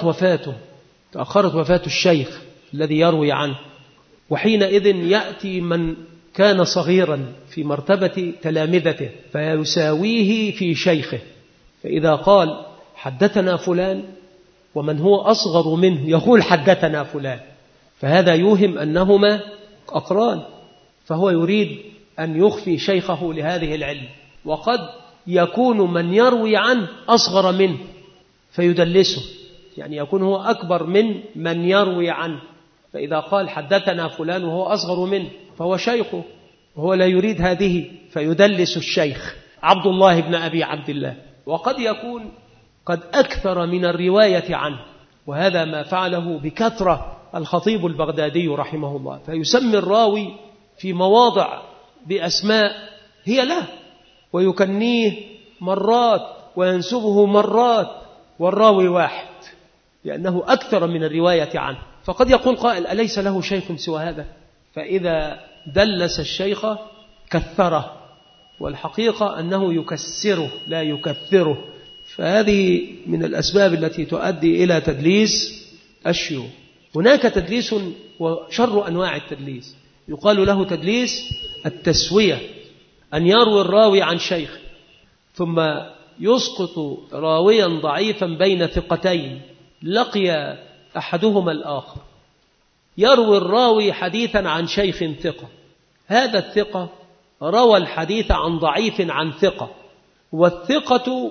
وفاة الشيخ الذي يروي عنه، وحينئذ يأتي من كان صغيرا في مرتبة تلامذته فيساويه في شيخه، فإذا قال حدثنا فلان ومن هو أصغر منه يقول حدثنا فلان، فهذا يوهم أنهما أقران، فهو يريد أن يخفي شيخه لهذه العلم. وقد يكون من يروي عنه أصغر منه فيدلسه، يعني يكون هو أكبر من يروي عنه، فإذا قال حدثنا فلان وهو أصغر منه فهو شيخه وهو لا يريد هذه فيدلس الشيخ عبد الله بن أبي عبد الله. وقد يكون قد أكثر من الرواية عنه، وهذا ما فعله بكثرة الخطيب البغدادي رحمه الله، فيسمي الراوي في مواضع بأسماء هي له ويكنيه مرات وينسبه مرات والراوي واحد لأنه أكثر من الرواية عنه. فقد يقول قائل أليس له شيخ سوى هذا؟ فإذا دلس الشيخ كثره، والحقيقة أنه يكسره لا يكثره، فهذه من الأسباب التي تؤدي إلى تدليس الشيوخ. هناك تدليس وشر أنواع التدليس يقال له تدليس التسوية، أن يروي الراوي عن شيخ ثم يسقط راويا ضعيفا بين ثقتين لقي أحدهما الآخر، يروي الراوي حديثا عن شيخ ثقة، هذا الثقة روى الحديث عن ضعيف عن ثقة، والثقة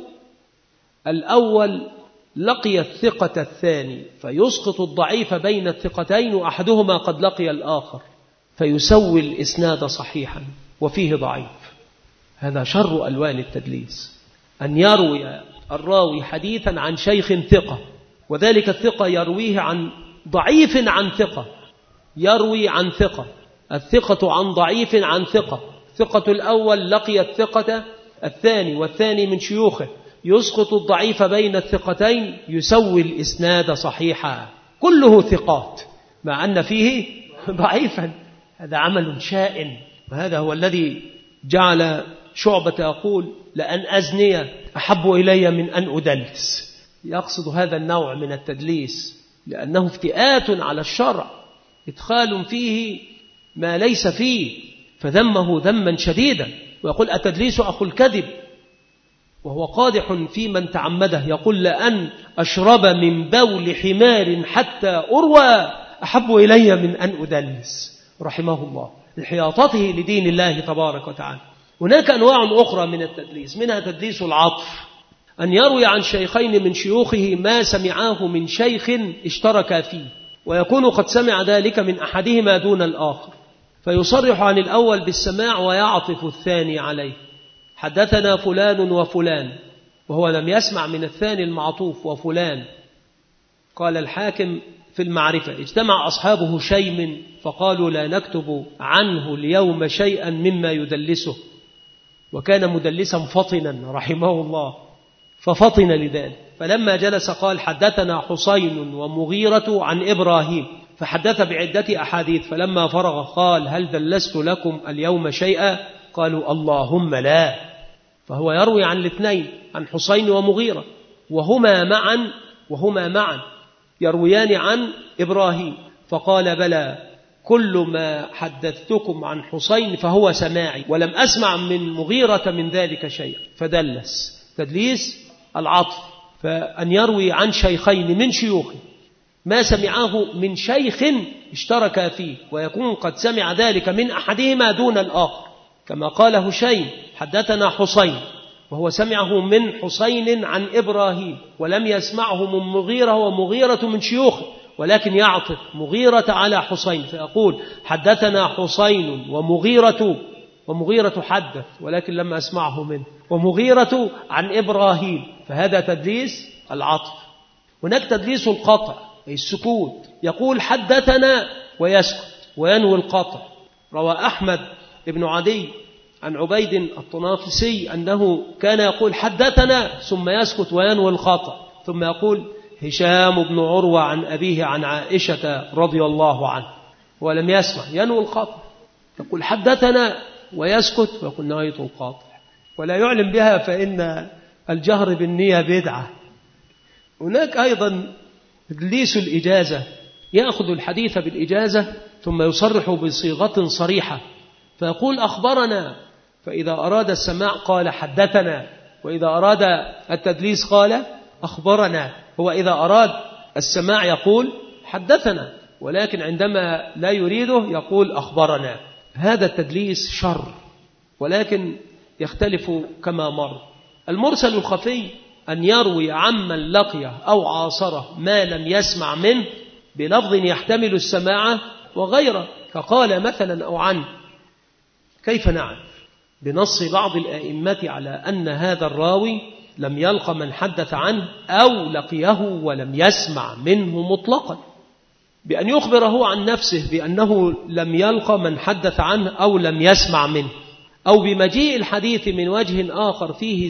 الأول لقي الثقة الثاني فيسقط الضعيف بين الثقتين وأحدهما قد لقي الآخر فيسوي الإسناد صحيحا وفيه ضعيف. هذا شر ألوان التدليس، أن يروي الراوي حديثا عن شيخ ثقة وذلك الثقة يرويه عن ضعيف عن ثقة، يروي عن ثقة، الثقة عن ضعيف عن ثقة، ثقة الأول لقي الثقة الثاني والثاني من شيوخه، يسقط الضعيف بين الثقتين يسوي الإسناد صحيحا، كله ثقات مع أن فيه ضعيفا. هذا عمل شائن، وهذا هو الذي جعل شعبة يقول لأن أزني أحب إلي من أن أدلس، يقصد هذا النوع من التدليس لأنه افتئات على الشرع، إدخال فيه ما ليس فيه، فذمه ذما شديدا، ويقول التدليس أخو الكذب، وهو قادح في من تعمده، يقول لأن أشرب من بول حمار حتى أروى أحب إلي من أن أدلس، رحمه الله لحياطته لدين الله تبارك وتعالى. هناك أنواع أخرى من التدليس، منها تدليس العطف، أن يروي عن شيخين من شيوخه ما سمعاه من شيخ اشترك فيه، ويكون قد سمع ذلك من أحدهما دون الآخر، فيصرح عن الأول بالسماع ويعطف الثاني عليه، حدثنا فلان وفلان، وهو لم يسمع من الثاني المعطوف وفلان. قال الحاكم في المعرفة اجتمع أصحاب هشيم فقالوا لا نكتب عنه اليوم شيئا مما يدلسه، وكان مدلسا فطنا رحمه الله ففطن لذلك، فلما جلس قال حدثنا حسين ومغيرة عن إبراهيم، فحدث بعدة أحاديث، فلما فرغ قال هل دلست لكم اليوم شيئا؟ قالوا اللهم لا. فهو يروي عن الاثنين، عن حسين ومغيرة، وهما معا يرويان عن إبراهيم، فقال بلى، كل ما حدثتكم عن حسين فهو سماعي، ولم أسمع من مغيرة من ذلك شيء. فدلس، تدليس العطف، فأن يروي عن شيخين من شيوخه ما سمعه من شيخ اشترك فيه، ويكون قد سمع ذلك من أحدهما دون الآخر، كما قال هشيم حدثنا حسين، وهو سمعه من حسين عن إبراهيم، ولم يسمعه من مغيرة ومغيرة من شيوخه، ولكن يعطف مغيرة على حسين فيقول حدثنا حسين ومغيرة حدث، ولكن لم أسمعه منه، ومغيرة عن إبراهيم، فهذا تدليس العطف. هناك تدليس القطع أي السكوت، يقول حدثنا ويسكت وينوي القطع. روى أحمد بن عدي عن عبيد الطنافسي أنه كان يقول حدثنا ثم يسكت وينوي القطع، ثم يقول هشام بن عروة عن أبيه عن عائشة رضي الله عنه، ولم يسمع، ينوي القطع، يقول حدثنا ويسكت ويقول نويت القطع، ولا يعلم بها، فإن الجهر بالنية بدعة. هناك أيضا تدليس الإجازة، يأخذ الحديث بالإجازة ثم يصرح بصيغة صريحة، فيقول أخبرنا، فإذا أراد السماع قال حدثنا، وإذا أراد التدليس قال أخبرنا. هو إذا أراد السماع يقول حدثنا، ولكن عندما لا يريده يقول أخبرنا. هذا التدليس شر، ولكن يختلف كما مر. المرسل الخفي أن يروي عمن لقيه أو عاصره ما لم يسمع منه بلفظ يحتمل السماع وغيره، فقال مثلا أو عنه. كيف نعرف؟ بنص بعض الآئمة على أن هذا الراوي لم يلق من حدث عنه أو لقيه ولم يسمع منه مطلقا، بأن يخبره عن نفسه بأنه لم يلق من حدث عنه أو لم يسمع منه، أو بمجيء الحديث من وجه آخر فيه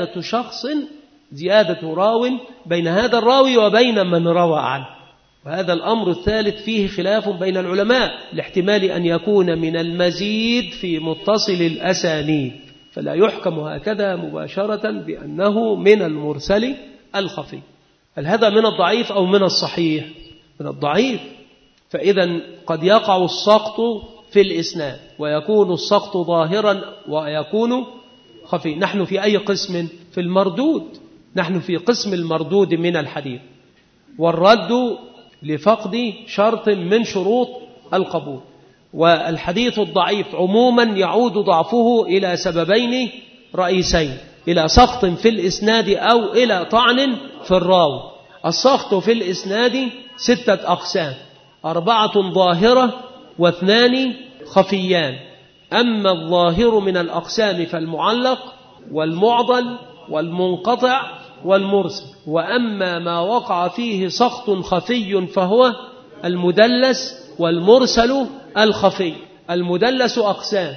زيادة راو بين هذا الراوي وبين من روى عنه. وهذا الأمر الثالث فيه خلاف بين العلماء، لاحتمال أن يكون من المزيد في متصل الأسانيد، فلا يحكم هكذا مباشرة بأنه من المرسل الخفي. هل هذا من الضعيف أو من الصحيح؟ من الضعيف. فإذا قد يقع السقط في الإسناد، ويكون السقط ظاهرا ويكون خفي. نحن في أي قسم؟ في المردود، نحن في قسم المردود من الحديث، والرد لفقد شرط من شروط القبول. والحديث الضعيف عموما يعود ضعفه إلى سببين رئيسين: إلى سقط في الإسناد أو إلى طعن في الراوي. السقط في الإسناد 6 أقسام: 4 ظاهرة و2 خفيان. أما الظاهر من الأقسام فالمعلق والمعضل والمنقطع والمرسل، وأما ما وقع فيه سقط خفي فهو المدلس والمرسل الخفي. المدلس أقسام: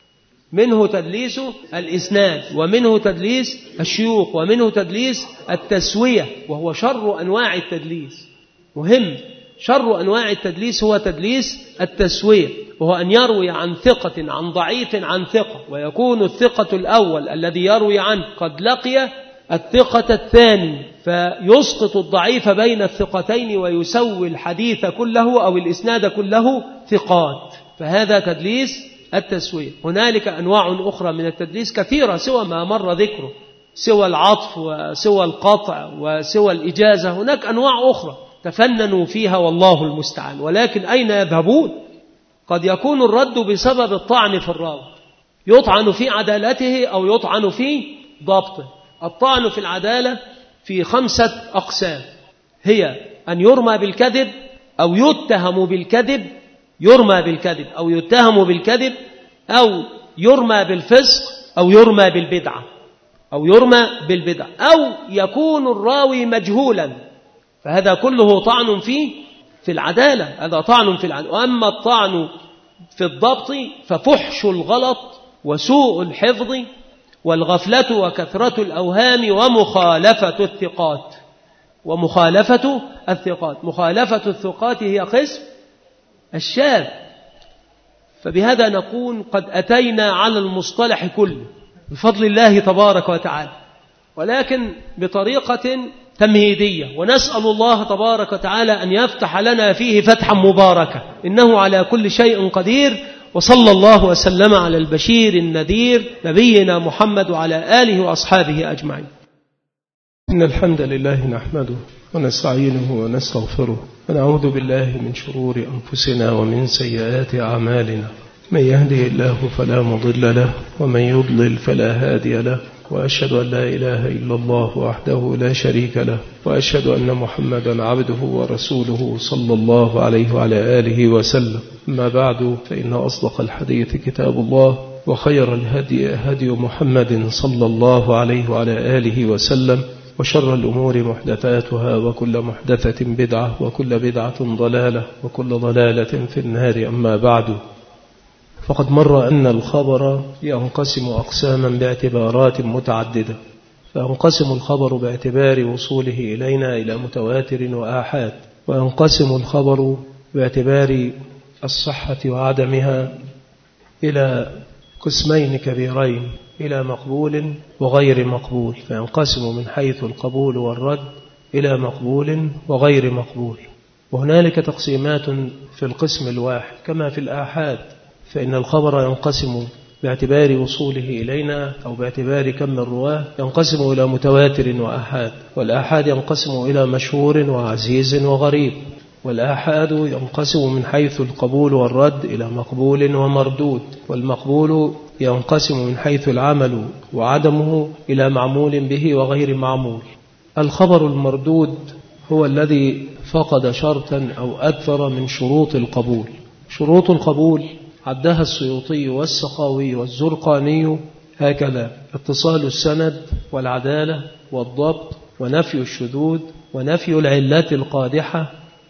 منه تدليس الإسناد، ومنه تدليس الشيوخ، ومنه تدليس التسوية، وهو شر أنواع التدليس. مهم، شر أنواع التدليس هو تدليس التسوية، وهو أن يروي عن ثقة عن ضعيف عن ثقة، ويكون الثقة الأول الذي يروي عنه قد لقي الثقة الثاني، فيسقط الضعيف بين الثقتين ويسوي الحديث كله أو الإسناد كله ثقات، فهذا تدليس التسوية. هنالك أنواع أخرى من التدليس كثيرة سوى ما مر ذكره، سوى العطف وسوى القطع وسوى الإجازة. هناك أنواع أخرى تفننوا فيها والله المستعان، ولكن أين يذهبون؟ قد يكون الرد بسبب الطعن في الراوي، يطعن في عدالته أو يطعن في ضبطه. الطعن في العدالة في 5 أقسام: هي أن يرمى بالكذب أو يتهم بالكذب، يرمى بالكذب أو يتهم بالكذب، أو يرمى بالفسق، أو يرمى بالبدعة، أو يرمى بالبدعة، أو يكون الراوي مجهولا، فهذا كله طعن في العدالة، هذا طعن في العدالة. وأما الطعن في الضبط ففحش الغلط وسوء الحفظ والغفلة وكثرة الأوهام ومخالفة الثقات. ومخالفة الثقات، مخالفة الثقات هي قسم الشاذ. فبهذا نكون قد أتينا على المصطلح كله بفضل الله تبارك وتعالى، ولكن بطريقة تمهيدية، ونسأل الله تبارك وتعالى أن يفتح لنا فيه فتحا مباركا، إنه على كل شيء قدير. وصلى الله وسلم على البشير النذير نبينا محمد وعلى آله وأصحابه أجمعين. إن الحمد لله نحمده ونستعينه ونستغفره ونعوذ بالله من شرور أنفسنا ومن سيئات أعمالنا، من يهده الله فلا مضل له ومن يضلل فلا هادي له، وأشهد أن لا إله إلا الله وحده لا شريك له، وأشهد أن محمدا عبده ورسوله صلى الله عليه وعلى آله وسلم. أما بعد، فإن أصدق الحديث كتاب الله، وخير الهدي هدي محمد صلى الله عليه وعلى آله وسلم، وشر الأمور محدثاتها، وكل محدثة بدعة، وكل بدعة ضلالة، وكل ضلالة في النار. أما بعد، فقد مر أن الخبر ينقسم أقساما باعتبارات متعددة، فينقسم الخبر باعتبار وصوله إلينا إلى متواتر وآحاد، وينقسم الخبر باعتبار الصحة وعدمها إلى قسمين كبيرين، إلى مقبول وغير مقبول، فينقسم من حيث القبول والرد إلى مقبول وغير مقبول. وهنالك تقسيمات في القسم الواحد كما في الآحاد، فإن الخبر ينقسم باعتبار وصوله إلينا أو باعتبار كم الرواه، ينقسم إلى متواتر وآحاد، والآحاد ينقسم إلى مشهور وعزيز وغريب، والآحاد ينقسم من حيث القبول والرد إلى مقبول ومردود، والمقبول ينقسم من حيث العمل وعدمه إلى معمول به وغير معمول. الخبر المردود هو الذي فقد شرطا أو أكثر من شروط القبول. شروط القبول عدها السيوطي والسخاوي والزرقاني هكذا: اتصال السند والعدالة والضبط ونفي الشذوذ ونفي العلة القادحة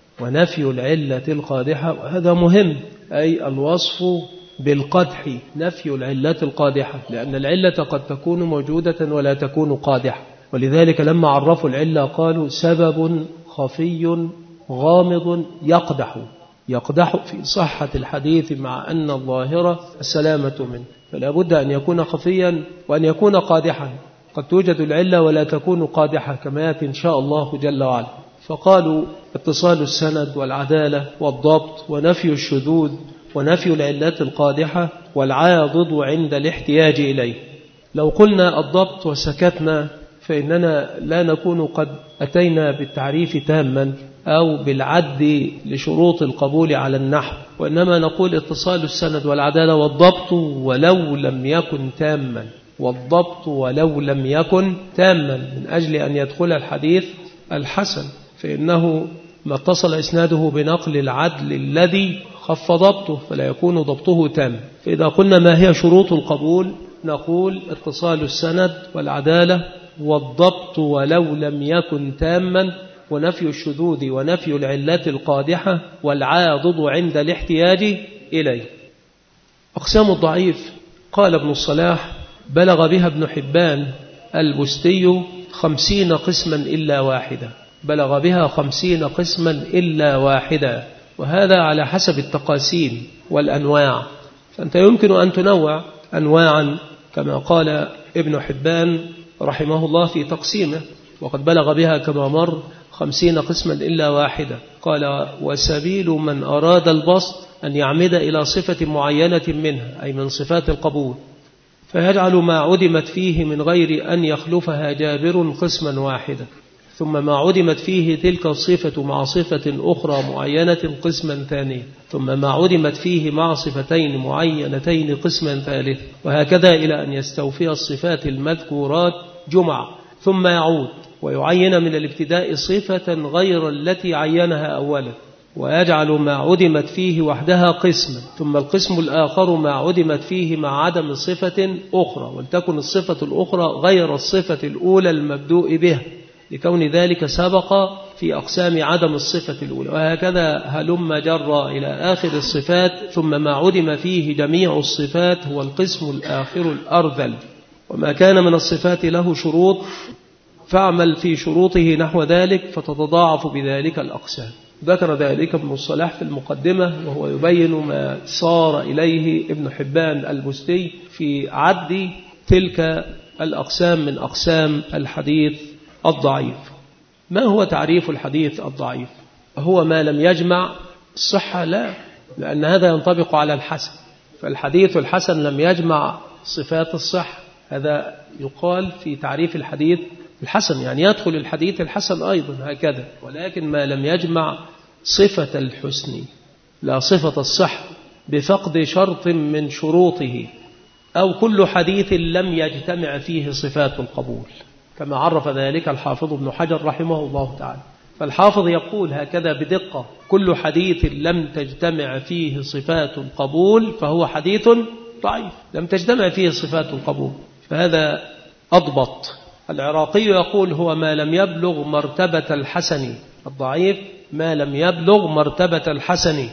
وهذا مهم، أي الوصف بالقدح، نفي العلة القادحة، لأن العلة قد تكون موجودة ولا تكون قادحة، ولذلك لما عرفوا العلة قالوا سبب خفي غامض يقدح في صحة الحديث، مع أن الظاهرة السلامة منه، فلا بد أن يكون خفيا وأن يكون قادحا. قد توجد العلة ولا تكون قادحة كما يأتي إن شاء الله جل وعلا. فقالوا اتصال السند والعدالة والضبط ونفي الشذوذ ونفي العلات القادحة والعاضد عند الاحتياج إليه. لو قلنا الضبط وسكتنا فإننا لا نكون قد أتينا بالتعريف تاما أو بالعد لشروط القبول على النحو، وإنما نقول اتصال السند والعدالة والضبط ولو لم يكن تاما، من أجل أن يدخل الحديث الحسن، فإنه ما اتصل إسناده بنقل العدل الذي خف ضبطه فلا يكون ضبطه تام. فإذا قلنا ما هي شروط القبول، نقول اتصال السند والعدالة والضبط ولو لم يكن تاما، ونفي الشذوذ ونفي العلات القادحة والعاضد عند الاحتياج إليه. أقسام الضعيف قال ابن الصلاح: بلغ بها ابن حبان البستي 50 قسما إلا واحدا، بلغ بها 50 قسما إلا واحدا، وهذا على حسب التقاسيم والأنواع، فأنت يمكن أن تنوع أنواعا كما قال ابن حبان رحمه الله في تقسيمه، وقد بلغ بها كما مر 50 قسما إلا واحدة. قال: وسبيل من أراد البسط أن يعمد إلى صفة معينة منها، أي من صفات القبول، فيجعل ما عدمت فيه من غير أن يخلفها جابر قسما واحدا، ثم ما عدمت فيه تلك الصفة مع صفة أخرى معينة قسما ثانيا، ثم ما عدمت فيه مع صفتين معينتين قسما ثالث، وهكذا إلى أن يستوفي الصفات المذكورات جمع، ثم يعود ويعين من الابتداء صفة غير التي عينها أولا، ويجعل ما عدمت فيه وحدها قسما، ثم القسم الآخر ما عدمت فيه مع عدم صفة أخرى، ولتكن الصفة الأخرى غير الصفة الأولى المبدوء بها، لكون ذلك سبق في أقسام عدم الصفة الأولى، وهكذا هلم جر إلى آخر الصفات، ثم ما عدم فيه جميع الصفات هو القسم الآخر الأرذل. وما كان من الصفات له شروط فاعمل في شروطه نحو ذلك فتتضاعف بذلك الأقسام. ذكر ذلك ابن الصلاح في المقدمة، وهو يبين ما صار إليه ابن حبان البستي في عد تلك الأقسام من أقسام الحديث الضعيف. ما هو تعريف الحديث الضعيف؟ هو ما لم يجمع الصحة؟ لا، لأن هذا ينطبق على الحسن، فالحديث الحسن لم يجمع صفات الصحة، هذا يقال في تعريف الحديث الحسن، يعني يدخل الحديث الحسن أيضا هكذا، ولكن ما لم يجمع صفة الحسن لا صفة الصحة بفقد شرط من شروطه، أو كل حديث لم يجتمع فيه صفات القبول، كما عرف ذلك الحافظ ابن حجر رحمه الله تعالى. فالحافظ يقول هكذا بدقة: كل حديث لم تجتمع فيه صفات القبول فهو حديث ضعيف، لم تجتمع فيه صفات القبول، فهذا أضبط. العراقي يقول هو ما لم يبلغ مرتبة الحسن، الضعيف ما لم يبلغ مرتبة الحسن.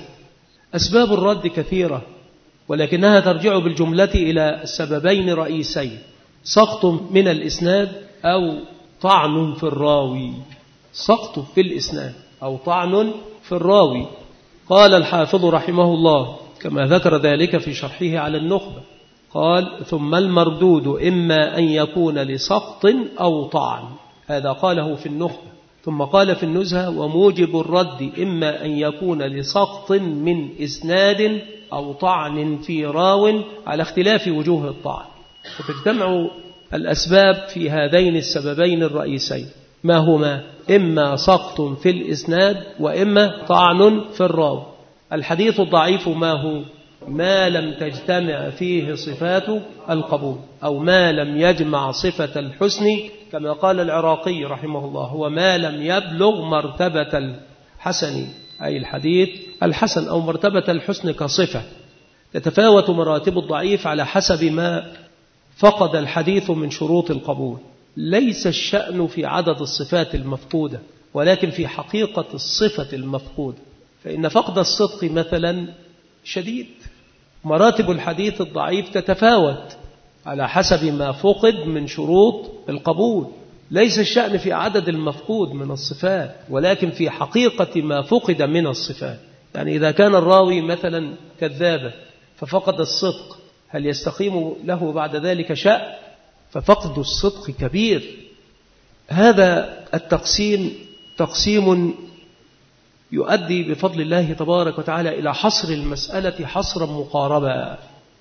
أسباب الرد كثيرة، ولكنها ترجع بالجملة إلى سببين رئيسين: سقط من الإسناد أو طعن في الراوي. سقط في الإسناد أو طعن في الراوي. قال الحافظ رحمه الله كما ذكر ذلك في شرحه على النخبة، قال: ثم المردود إما أن يكون لسقط أو طعن، هذا قاله في النخبة. ثم قال في النزهة: وموجب الرد إما أن يكون لسقط من إسناد أو طعن في راو، على اختلاف وجوه الطعن. فتجتمع الأسباب في هذين السببين الرئيسين، ما هما؟ إما سقط في الإسناد وإما طعن في الراو. الحديث الضعيف ما هو؟ ما لم تجتمع فيه صفات القبول، أو ما لم يجمع صفة الحسن، كما قال العراقي رحمه الله: هو ما لم يبلغ مرتبة الحسن، أي الحديث الحسن، أو مرتبة الحسن كصفة. تتفاوت مراتب الضعيف على حسب ما فقد الحديث من شروط القبول. ليس الشأن في عدد الصفات المفقودة، ولكن في حقيقة الصفة المفقودة، فإن فقد الصدق مثلا شديد. مراتب الحديث الضعيف تتفاوت على حسب ما فقد من شروط القبول. ليس الشأن في عدد المفقود من الصفات، ولكن في حقيقة ما فقد من الصفات. يعني إذا كان الراوي مثلا كذابا ففقد الصدق، هل يستقيم له بعد ذلك شأن؟ ففقد الصدق كبير. هذا التقسيم تقسيم يؤدي بفضل الله تبارك وتعالى إلى حصر المسألة حصرا مقاربا.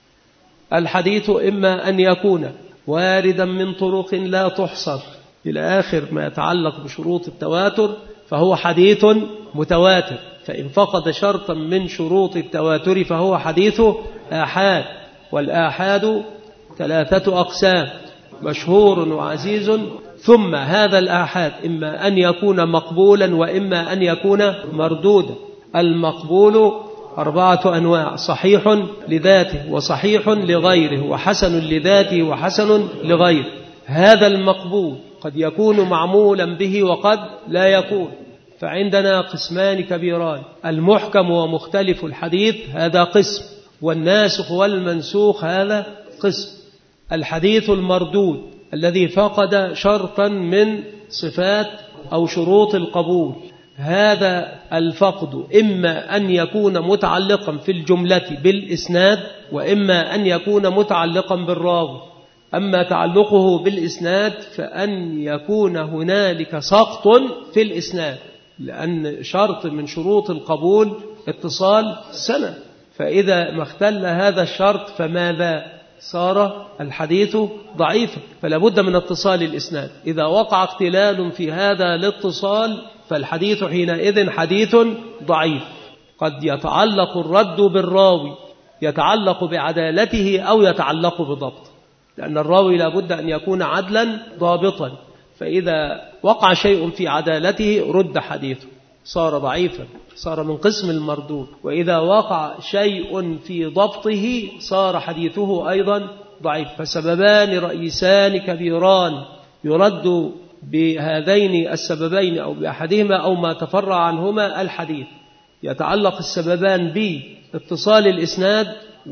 الحديث إما أن يكون واردا من طرق لا تحصر إلى آخر ما يتعلق بشروط التواتر فهو حديث متواتر، فإن فقد شرطا من شروط التواتر فهو حديث آحاد. والآحاد 3 أقسام: مشهور وعزيز. ثم هذا الآحاد إما أن يكون مقبولا وإما أن يكون مردودا. المقبول 4 أنواع: صحيح لذاته وصحيح لغيره وحسن لذاته وحسن لغيره. هذا المقبول قد يكون معمولا به وقد لا يكون، فعندنا قسمان كبيران: المحكم ومختلف الحديث هذا قسم، والناسخ والمنسوخ هذا قسم. الحديث المردود الذي فقد شرطا من صفات أو شروط القبول، هذا الفقد إما أن يكون متعلقا في الجملة بالإسناد وإما أن يكون متعلقا بالراوي. أما تعلقه بالإسناد فأن يكون هنالك سقط في الإسناد، لأن شرط من شروط القبول اتصال السند، فإذا ما اختل هذا الشرط فماذا؟ صار الحديث ضعيفا، فلا بد من اتصال الإسناد. إذا وقع اختلال في هذا الاتصال فالحديث حينئذ حديث ضعيف. قد يتعلق الرد بالراوي، يتعلق بعدالته أو يتعلق بضبطه، لأن الراوي لا بد أن يكون عدلا ضابطا، فإذا وقع شيء في عدالته رد حديثه صار ضعيفا، صار من قسم المردود. وإذا وقع شيء في ضبطه صار حديثه أيضا ضعيف. فسببان رئيسان كبيران يرد بهذين السببين أو بأحدهما أو ما تفرع عنهما الحديث. يتعلق السببان باتصال الإسناد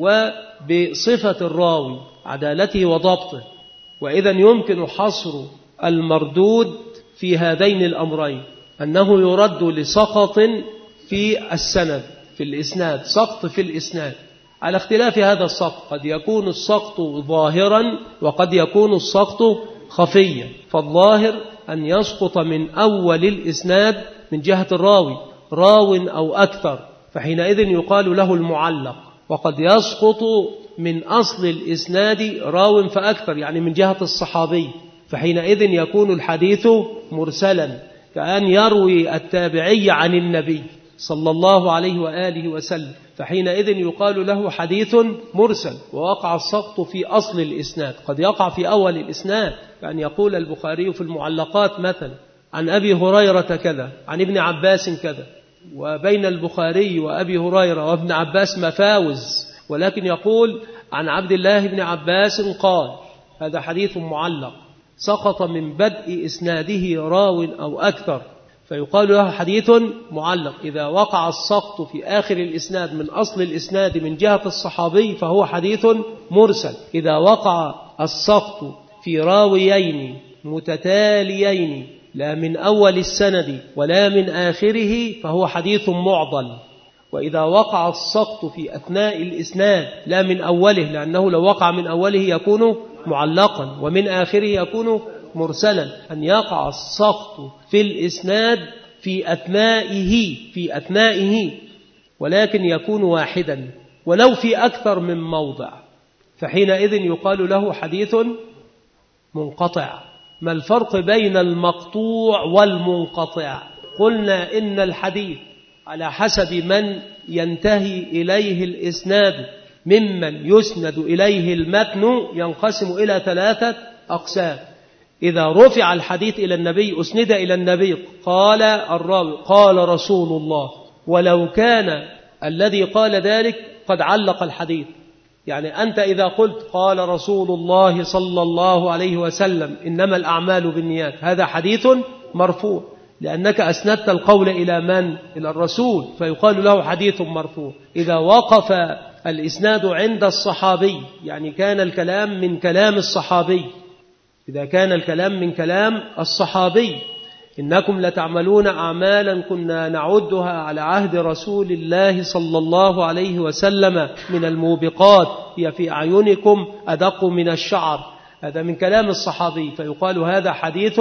وبصفة الراوي، عدالته وضبطه. وإذا يمكن حصر المردود في هذين الأمرين: أنه يرد لسقط في السند في الإسناد، سقط في الإسناد، على اختلاف هذا السقط. قد يكون السقط ظاهرا وقد يكون السقط خفيا، فالظاهر أن يسقط من أول الإسناد من جهة الراوي راو أو أكثر، فحينئذ يقال له المعلق. وقد يسقط من أصل الإسناد راو فأكثر، يعني من جهة الصحابي، فحينئذ يكون الحديث مرسلا، كأن يروي التابعي عن النبي صلى الله عليه وآله وسلم، فحينئذ يقال له حديث مرسل. ووقع السقط في أصل الإسناد، قد يقع في أول الإسناد، كأن يقول البخاري في المعلقات مثلا عن أبي هريرة كذا، عن ابن عباس كذا، وبين البخاري وأبي هريرة وابن عباس مفاوز، ولكن يقول عن عبد الله بن عباس قال، هذا حديث معلق سقط من بدء إسناده راو أو أكثر، فيقال له حديث معلق. إذا وقع السقط في آخر الإسناد من أصل الإسناد من جهة الصحابي فهو حديث مرسل. إذا وقع السقط في راويين متتاليين لا من أول السند ولا من آخره فهو حديث معضل. وإذا وقع السقط في أثناء الإسناد لا من أوله، لأنه لو وقع من أوله يكون معلقا، ومن آخره يكون مرسلا. أن يقع السقط في الإسناد في أثنائه ولكن يكون واحدا ولو في أكثر من موضع، فحينئذ يقال له حديث منقطع. ما الفرق بين المقطوع والمنقطع؟ قلنا إن الحديث على حسب من ينتهي إليه الإسناد ممن يسند إليه المتن ينقسم إلى 3 أقسام. إذا رفع الحديث إلى النبي، أسند إلى النبي، قال الراوي قال رسول الله، ولو كان الذي قال ذلك قد علق الحديث، يعني أنت إذا قلت قال رسول الله صلى الله عليه وسلم إنما الأعمال بالنيات، هذا حديث مرفوع، لأنك أسندت القول إلى من؟ إلى الرسول، فيقال له حديث مرفوع. إذا وقف الإسناد عند الصحابي، يعني كان الكلام من كلام الصحابي، إذا كان الكلام من كلام الصحابي، إنكم لتعملون أعمالا كنا نعدها على عهد رسول الله صلى الله عليه وسلم من الموبقات هي في أعينكم أدق من الشعر، هذا من كلام الصحابي، فيقال هذا حديث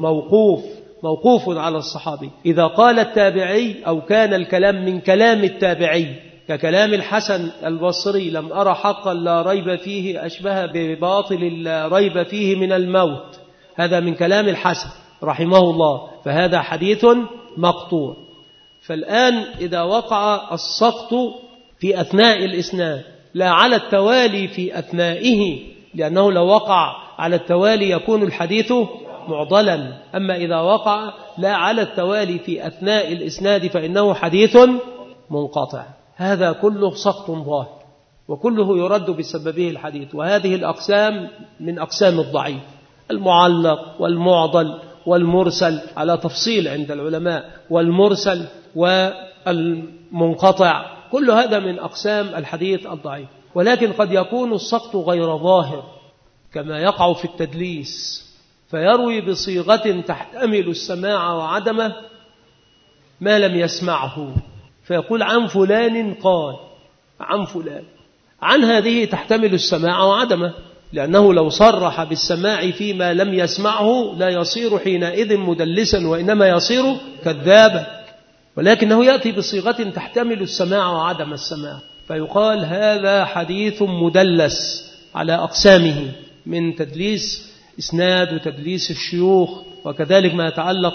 موقوف على الصحابي. إذا قال التابعي أو كان الكلام من كلام التابعي ككلام الحسن البصري لم أرى حقا لا ريب فيه أشبه بباطل لا ريب فيه من الموت، هذا من كلام الحسن رحمه الله، فهذا حديث مقطوع. فالآن إذا وقع السقط في أثناء الإسناد لا على التوالي في أثنائه، لأنه لو وقع على التوالي يكون الحديث معضلا، أما إذا وقع لا على التوالي في أثناء الإسناد فإنه حديث منقطع. هذا كله سقط ظاهر، وكله يرد بسببه الحديث. وهذه الأقسام من أقسام الضعيف، المعلق والمعضل والمرسل على تفصيل عند العلماء، والمرسل والمنقطع، كل هذا من أقسام الحديث الضعيف. ولكن قد يكون السقط غير ظاهر كما يقع في التدليس، فيروي بصيغة تحتمل السماع وعدمه ما لم يسمعه، فيقول عن فلان قال عن فلان، عن هذه تحتمل السماع وعدمه، لأنه لو صرح بالسماع فيما لم يسمعه لا يصير حينئذ مدلسا، وإنما يصير كذابا، ولكنه يأتي بصيغة تحتمل السماع وعدم السماع، فيقال هذا حديث مدلس على أقسامه، من تدليس إسناد وتدليس الشيوخ، وكذلك ما يتعلق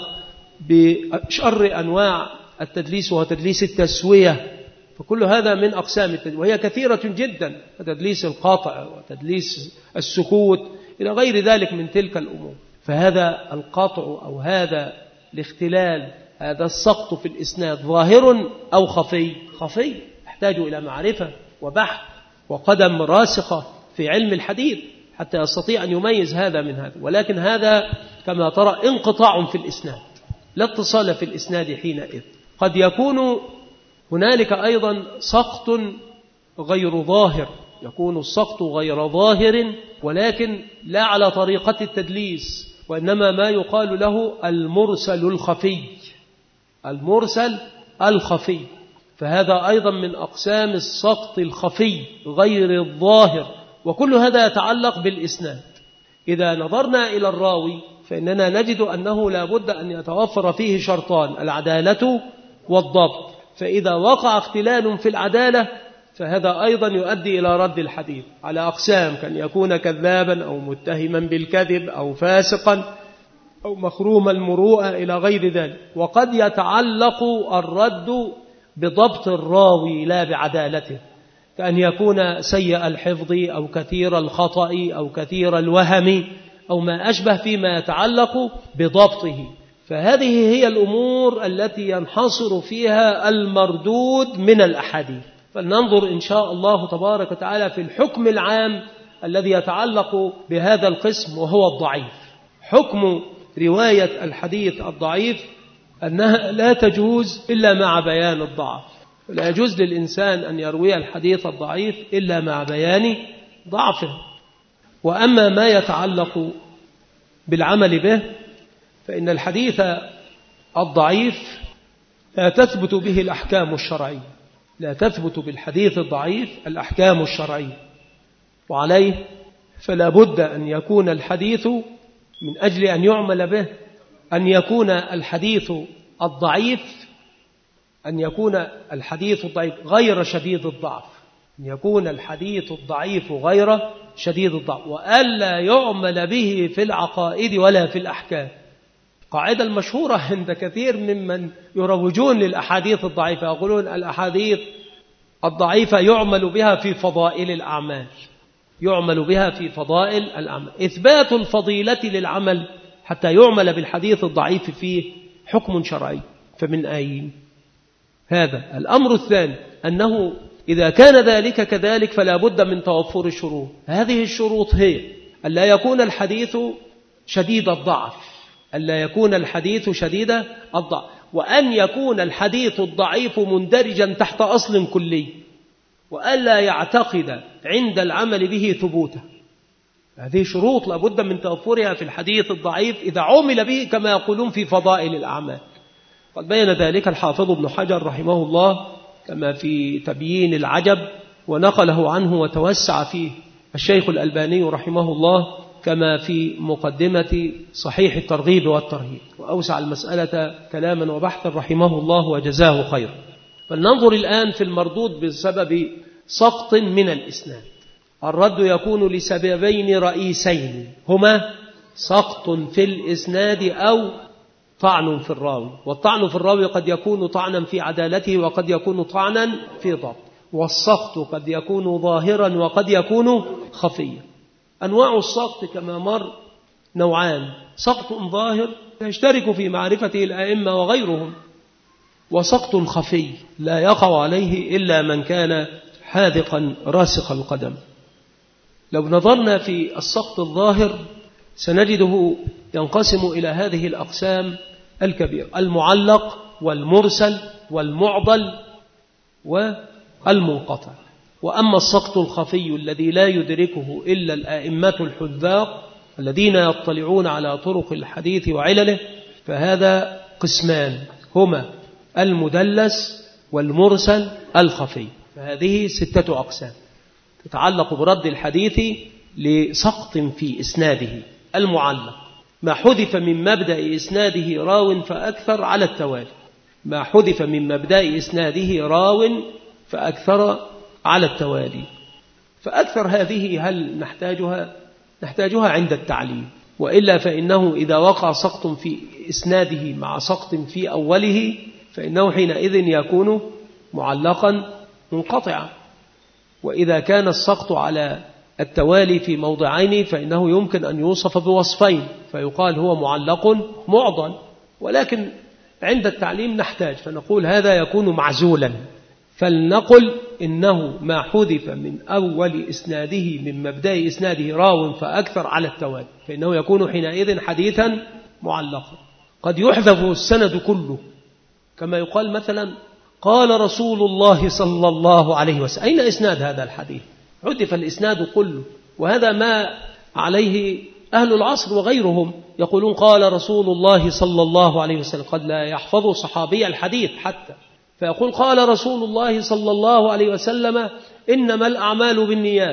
بشر أنواع التدليس وهو تدليس التسوية، فكل هذا من أقسام التدليس، وهي كثيرة جدا، تدليس القاطع وتدليس السكوت إلى غير ذلك من تلك الأمور. فهذا القاطع أو هذا الاختلال، هذا السقط في الإسناد ظاهر أو خفي؟ خفي، يحتاج إلى معرفة وبحث وقدم راسخة في علم الحديث حتى يستطيع أن يميز هذا من هذا. ولكن هذا كما ترى انقطاع في الإسناد، لا اتصال في الإسناد حينئذ. قد يكون هنالك أيضا سقط غير ظاهر، يكون السقط غير ظاهر ولكن لا على طريقة التدليس، وإنما ما يقال له المرسل الخفي، المرسل الخفي، فهذا أيضا من أقسام السقط الخفي غير الظاهر، وكل هذا يتعلق بالإسناد. إذا نظرنا إلى الراوي فإننا نجد أنه لا بد أن يتوفر فيه شرطان: العدالة والضبط. فإذا وقع اختلال في العدالة فهذا أيضا يؤدي إلى رد الحديث على أقسام، كان يكون كذابا أو متهما بالكذب أو فاسقا أو مخروم المروءة إلى غير ذلك. وقد يتعلق الرد بضبط الراوي لا بعدالته، كأن يكون سيء الحفظ أو كثير الخطأ أو كثير الوهم أو ما أشبه فيما يتعلق بضبطه. فهذه هي الأمور التي ينحصر فيها المردود من الأحاديث. فلننظر إن شاء الله تبارك وتعالى في الحكم العام الذي يتعلق بهذا القسم وهو الضعيف. حكم رواية الحديث الضعيف أنها لا تجوز إلا مع بيان الضعف، لا يجوز للإنسان أن يروي الحديث الضعيف إلا مع بيان ضعفه. وأما ما يتعلق بالعمل به فإن الحديث الضعيف لا تثبت به الأحكام الشرعية، لا تثبت بالحديث الضعيف الأحكام الشرعية، وعليه فلا بد أن يكون الحديث من أجل أن يعمل به أن يكون الحديث الضعيف غير شديد الضعف، أن يكون الحديث الضعيف غير شديد الضعف، وألا يعمل به في العقائد ولا في الأحكام. قاعدة المشهورة عند كثير ممن يروجون للأحاديث الضعيفة يقولون الأحاديث الضعيفة يعمل بها في فضائل الأعمال، يعمل بها في فضائل الأعمال. إثبات الفضيلة للعمل حتى يعمل بالحديث الضعيف فيه حكم شرعي، فمن أين؟ هذا الأمر الثاني، أنه إذا كان ذلك كذلك فلا بد من توفر الشروط. هذه الشروط هي ألا يكون الحديث شديد الضعف، ألا يكون الحديث شديد الضعف، وأن يكون الحديث الضعيف مندرجا تحت أصل كلي، وألا يعتقد عند العمل به ثبوته. هذه شروط لا بد من توفرها في الحديث الضعيف إذا عمل به كما يقولون في فضائل الأعمال. قد بين ذلك الحافظ ابن حجر رحمه الله كما في تبيين العجب، ونقله عنه وتوسع فيه الشيخ الألباني رحمه الله كما في مقدمة صحيح الترغيب والترهيب، وأوسع المسألة كلاما وبحثا رحمه الله وجزاه خير. فلننظر الآن في المردود بسبب سقط من الإسناد. الرد يكون لسببين رئيسين، هما سقط في الإسناد أو طعن في الراوي. والطعن في الراوي قد يكون طعنا في عدالته وقد يكون طعنا في ضبط، والسقط قد يكون ظاهرا وقد يكون خفيا. أنواع السقط كما مر نوعان: سقط ظاهر يشترك في معرفته الأئمة وغيرهم، وسقط خفي لا يقع عليه إلا من كان حاذقا راسخ القدم. لو نظرنا في السقط الظاهر سنجده ينقسم إلى هذه الأقسام الكبيرة: المعلق والمرسل والمعضل والمنقطع. وأما السقط الخفي الذي لا يدركه إلا الآئمة الحذاق الذين يطلعون على طرق الحديث وعلله فهذا قسمان، هما المدلس والمرسل الخفي. فهذه 6 أقسام تتعلق برد الحديث لسقط في إسناده. المعلق: ما حذف من مبدأ إسناده راو فأكثر على التوالي، ما حذف من مبدأ إسناده راو فأكثر على التوالي. فأكثر هذه هل نحتاجها عند التعليم، وإلا فإنه إذا وقع سقط في إسناده مع سقط في أوله فإنه حينئذ يكون معلقا منقطعا. وإذا كان السقط على التوالي في موضعين فإنه يمكن أن يوصف بوصفين فيقال هو معلق معضل. ولكن عند التعليم نحتاج فنقول هذا يكون معزولا، فلنقل إنه ما حذف من أول إسناده من مبدأ إسناده راو فأكثر على التوالي فإنه يكون حينئذ حديثا معلقا. قد يحذف السند كله، كما يقال مثلا قال رسول الله صلى الله عليه وسلم، أين إسناد هذا الحديث؟ حذف الإسناد كله، وهذا ما عليه أهل العصر وغيرهم، يقولون قال رسول الله صلى الله عليه وسلم، قد لا يحفظ صحابي الحديث حتى، فيقول قال رسول الله صلى الله عليه وسلم إنما الأعمال بالنيات،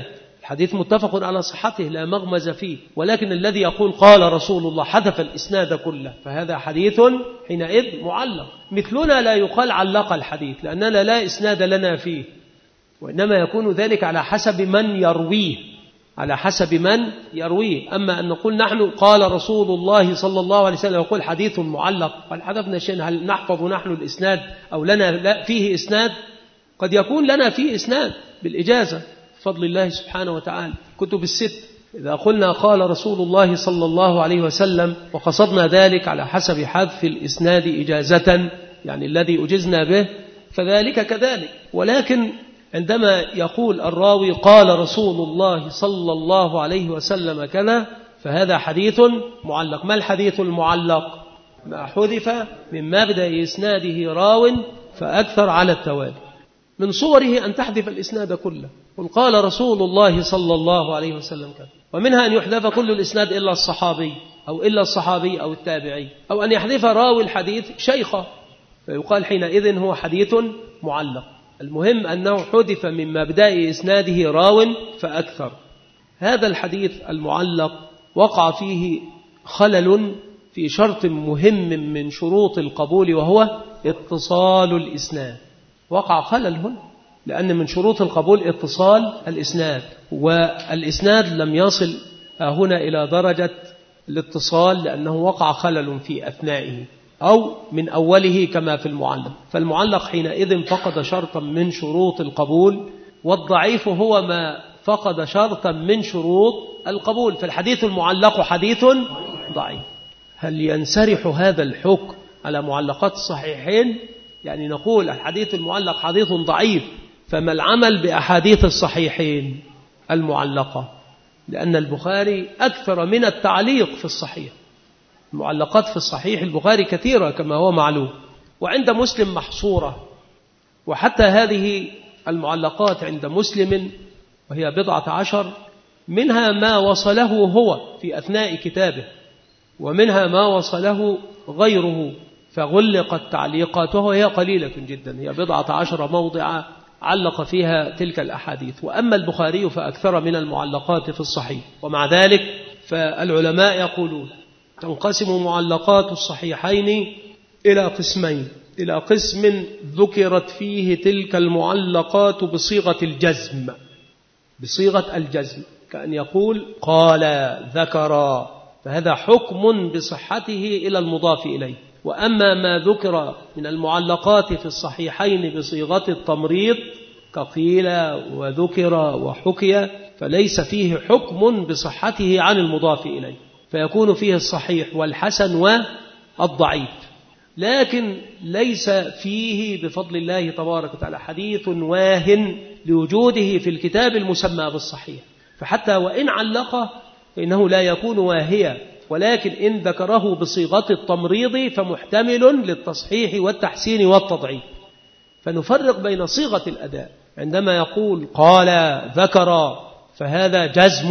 الحديث متفق على صحته لا مغمز فيه، ولكن الذي يقول قال رسول الله حذف الإسناد كله، فهذا حديث حينئذ معلق. مثلنا لا يقال علق الحديث، لأننا لا إسناد لنا فيه، وإنما يكون ذلك على حسب من يرويه، على حسب من يرويه. أما أن نقول نحن قال رسول الله صلى الله عليه وسلم يقول حديث معلق، قال حذفنا شيء، هل نحفظ نحن الإسناد أو لنا لا فيه إسناد؟ قد يكون لنا فيه إسناد بالإجازة بفضل الله سبحانه وتعالى. كتب الست إذا قلنا قال رسول الله صلى الله عليه وسلم وقصدنا ذلك على حسب حذف الإسناد إجازة، يعني الذي أجزنا به، فذلك كذلك. ولكن عندما يقول الراوي قال رسول الله صلى الله عليه وسلم كذا، فهذا حديث معلق. ما الحديث المعلق؟ ما حذف من مبدأ إسناده راو فأكثر على التوالي. من صوره أن تحذف الإسناد كله، قل قال رسول الله صلى الله عليه وسلم كذا، ومنها أن يحذف كل الإسناد إلا الصحابي أو التابعي، أو أن يحذف راوي الحديث شيخه، فيقال حينئذ هو حديث معلق. المهم أنه حذف من مبدأ إسناده راو فأكثر. هذا الحديث المعلق وقع فيه خلل في شرط مهم من شروط القبول، وهو اتصال الإسناد. وقع خلل هنا، لأن من شروط القبول اتصال الإسناد، والإسناد لم يصل هنا إلى درجة الاتصال، لأنه وقع خلل في أثنائه أو من أوله كما في المعلق. فالمعلق حينئذ فقد شرطا من شروط القبول، والضعيف هو ما فقد شرطا من شروط القبول، فالحديث المعلق حديث ضعيف. هل ينسرح هذا الحكم على معلقات الصحيحين؟ يعني نقول الحديث المعلق حديث ضعيف، فما العمل بأحاديث الصحيحين المعلقة؟ لأن البخاري أكثر من التعليق في الصحيح، المعلقات في الصحيح البخاري كثيرة كما هو معلوم، وعند مسلم محصورة. وحتى هذه المعلقات عند مسلم وهي 17، منها ما وصله هو في أثناء كتابه، ومنها ما وصله غيره، فغلقت تعليقاته وهي قليلة جدا، هي 17 موضع علق فيها تلك الأحاديث. وأما البخاري فأكثر من المعلقات في الصحيح. ومع ذلك فالعلماء يقولون تنقسم معلقات الصحيحين إلى قسمين، إلى قسم ذكرت فيه تلك المعلقات بصيغة الجزم، بصيغة الجزم، كأن يقول قال ذكر، فهذا حكم بصحته إلى المضاف إليه. وأما ما ذكر من المعلقات في الصحيحين بصيغة التمريض كقيل وذكر وحكي، فليس فيه حكم بصحته عن المضاف إليه، فيكون فيه الصحيح والحسن والضعيف. لكن ليس فيه بفضل الله تبارك وتعالى حديث واهن لوجوده في الكتاب المسمى بالصحيح، فحتى وإن علقه فإنه لا يكون واهيا، ولكن إن ذكره بصيغة التمريض فمحتمل للتصحيح والتحسين والتضعيف. فنفرق بين صيغة الأداء، عندما يقول قال ذكر فهذا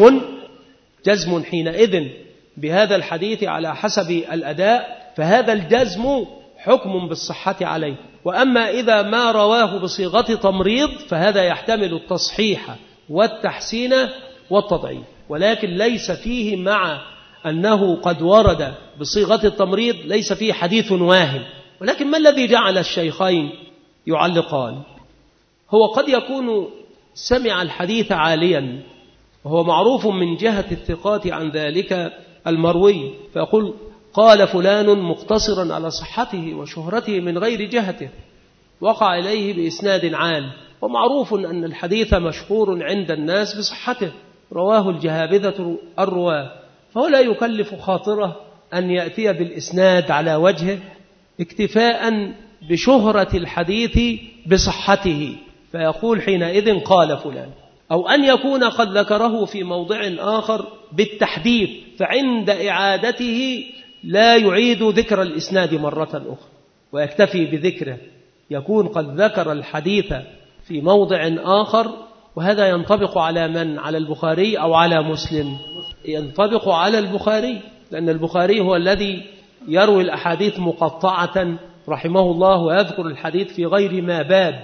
جزم حينئذ بهذا الحديث على حسب الأداء، فهذا الجزم حكم بالصحة عليه. وأما إذا ما رواه بصيغة تمريض فهذا يحتمل التصحيح والتحسين والتضعيف، ولكن ليس فيه مع أنه قد ورد بصيغة التمريض ليس فيه حديث واهن. ولكن ما الذي جعل الشيخين يعلقان؟ هو قد يكون سمع الحديث عاليا، وهو معروف من جهة الثقات عن ذلك المروي، فيقول قال فلان مقتصرا على صحته وشهرته من غير جهته، وقع إليه بإسناد عال، ومعروف أن الحديث مشهور عند الناس بصحته، رواه الجهابذة الرواه، فهو لا يكلف خاطره أن يأتي بالإسناد على وجهه اكتفاء بشهرة الحديث بصحته، فيقول حينئذ قال فلان، أو أن يكون قد ذكره في موضع آخر بالتحديث، فعند إعادته لا يعيد ذكر الإسناد مرة أخرى ويكتفي بذكره، يكون قد ذكر الحديث في موضع آخر. وهذا ينطبق على من؟ على البخاري أو على مسلم؟ ينطبق على البخاري، لأن البخاري هو الذي يروي الأحاديث مقطعة رحمه الله، ويذكر الحديث في غير ما باب،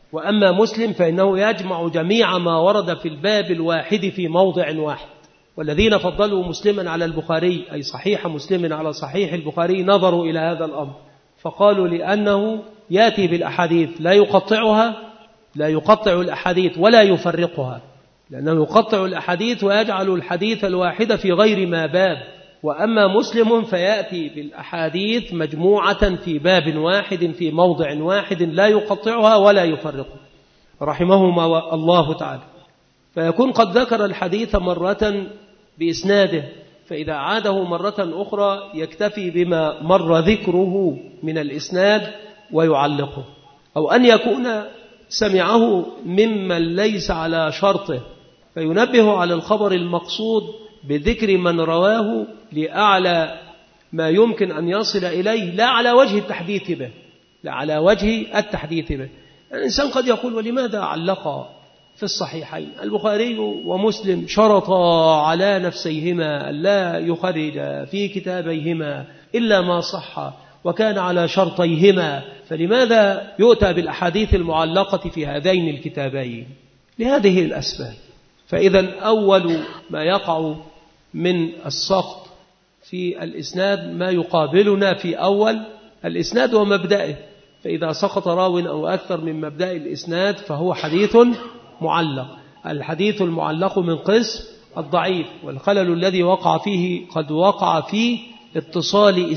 وأما مسلم فإنه يجمع جميع ما ورد في الباب الواحد في موضع واحد. والذين فضلوا مسلما على البخاري أي صحيح مسلم على صحيح البخاري نظروا إلى هذا الأمر فقالوا لأنه يأتي بالأحاديث لا يقطع الأحاديث ولا يفرقها، لأنه يقطع الأحاديث ويجعل الحديث الواحد في غير ما باب. وأما مسلم فيأتي بالأحاديث مجموعة في باب واحد في موضع واحد لا يقطعها ولا يفرقها رحمهما الله تعالى. فيكون قد ذكر الحديث مرة بإسناده، فإذا عاده مرة أخرى يكتفي بما مر ذكره من الإسناد ويعلقه، أو أن يكون سمعه ممن ليس على شرطه فينبه على الخبر المقصود بذكر من رواه لأعلى ما يمكن أن يصل إليه، لا على وجه التحديث به، الإنسان قد يقول ولماذا علق في الصحيحين البخاري ومسلم شرطا على نفسيهما لا يخرج في كتابيهما إلا ما صح وكان على شرطيهما، فلماذا يؤتى بالأحاديث المعلقة في هذين الكتابين؟ لهذه الأسباب. فإذا أول ما يقع من السقط في الإسناد ما يقابلنا في أول الإسناد ومبدئه، فإذا سقط راو أو أكثر من مبدأ الإسناد فهو حديث معلق. الحديث المعلق من قسم الضعيف، والخلل الذي وقع فيه قد وقع في اتصال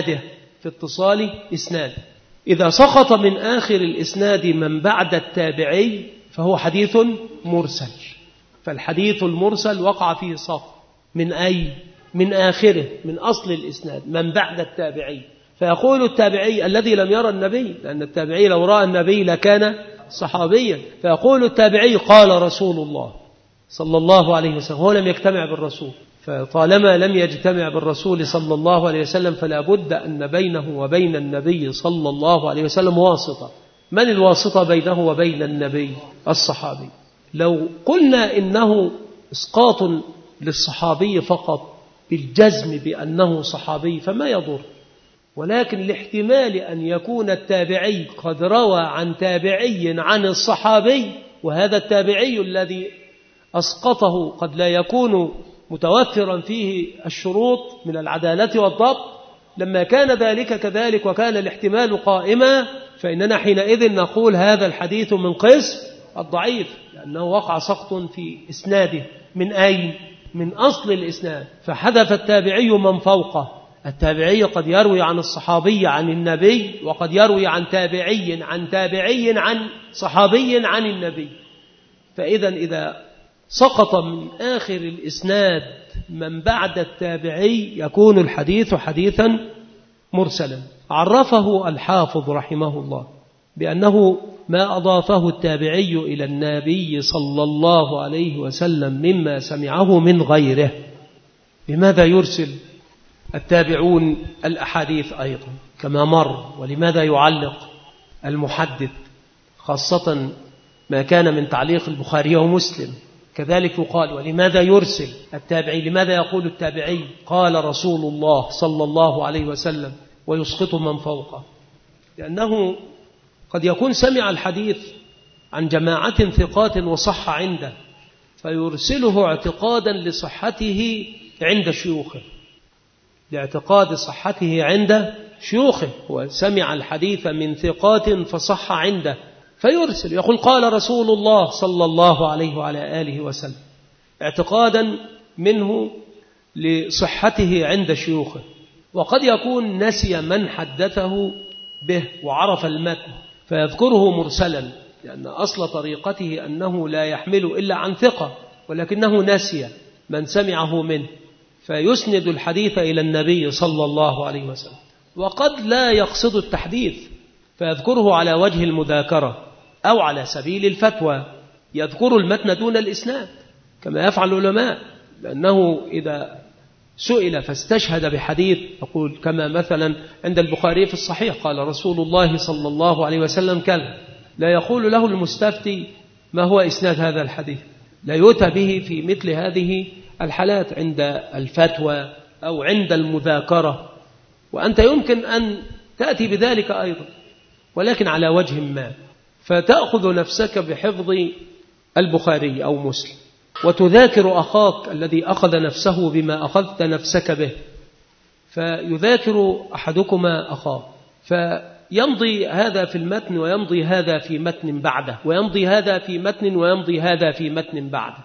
إسناده. إذا سقط من آخر الإسناد من بعد التابعي فهو حديث مرسل، فالحديث المرسل وقع فيه سقط من أي؟ من آخره، من أصل الإسناد، من بعد التابعي. فيقول التابعي الذي لم يرى النبي، لأن التابعي لو رأى النبي لكان صحابيا، فيقول التابعي قال رسول الله صلى الله عليه وسلم، هو لم يجتمع بالرسول، فطالما لم يجتمع بالرسول صلى الله عليه وسلم فلا بد أن بينه وبين النبي صلى الله عليه وسلم واسطة. من الواسطة بينه وبين النبي؟ الصحابي. لو قلنا إنه إسقاط للصحابي فقط بالجزم بأنه صحابي فما يضر، ولكن لاحتمال أن يكون التابعي قد روى عن تابعي عن الصحابي، وهذا التابعي الذي أسقطه قد لا يكون متوفرا فيه الشروط من العدالة والضبط. لما كان ذلك كذلك وكان الاحتمال قائما فإننا حينئذ نقول هذا الحديث من قسم الضعيف، لأنه وقع سقط في إسناده. من أين؟ من أصل الإسناد، فحذف التابعي من فوقه. التابعي قد يروي عن الصحابي عن النبي، وقد يروي عن تابعي عن تابعي عن صحابي عن النبي. فإذا إذا سقط من آخر الإسناد من بعد التابعي يكون الحديث حديثا مرسلا. عرفه الحافظ رحمه الله بأنه ما أضافه التابعي إلى النبي صلى الله عليه وسلم مما سمعه من غيره. لماذا يرسل التابعون الأحاديث أيضا كما مر؟ ولماذا يعلق المحدث خاصة ما كان من تعليق البخاري ومسلم؟ كذلك يقال ولماذا يرسل التابعي؟ لماذا يقول التابعي قال رسول الله صلى الله عليه وسلم ويسقط من فوقه؟ لأنه قد يكون سمع الحديث عن جماعة ثقات وصح عنده فيرسله اعتقادا لصحته عند شيوخه، لاعتقاد صحته عند شيوخه. وسمع الحديث من ثقات فصح عنده فيرسل يقول قال رسول الله صلى الله عليه وعلى آله وسلم، اعتقادا منه لصحته عند شيوخه. وقد يكون نسي من حدثه به وعرف المتن فيذكره مرسلا، لأن أصل طريقته أنه لا يحمل إلا عن ثقة، ولكنه نسي من سمعه منه فيسند الحديث إلى النبي صلى الله عليه وسلم. وقد لا يقصد التحديث فيذكره على وجه المذاكرة أو على سبيل الفتوى، يذكر المتن دون الإسناد كما يفعل العلماء، لأنه إذا سئل فاستشهد بحديث يقول كما مثلا عند البخاري في الصحيح قال رسول الله صلى الله عليه وسلم كذا، لا يقول له المستفتي ما هو إسناد هذا الحديث، لا يؤتى به في مثل هذه الحالات عند الفتوى أو عند المذاكرة. وأنت يمكن أن تأتي بذلك أيضا ولكن على وجه ما. فتأخذ نفسك بحفظ البخاري أو مسلم، وتذاكر أخاك الذي أخذ نفسه بما أخذت نفسك به، فيذاكر أحدكما أخاه، فيمضي هذا في المتن ويمضي هذا في متن بعده، ويمضي هذا في متن ويمضي هذا في متن بعده.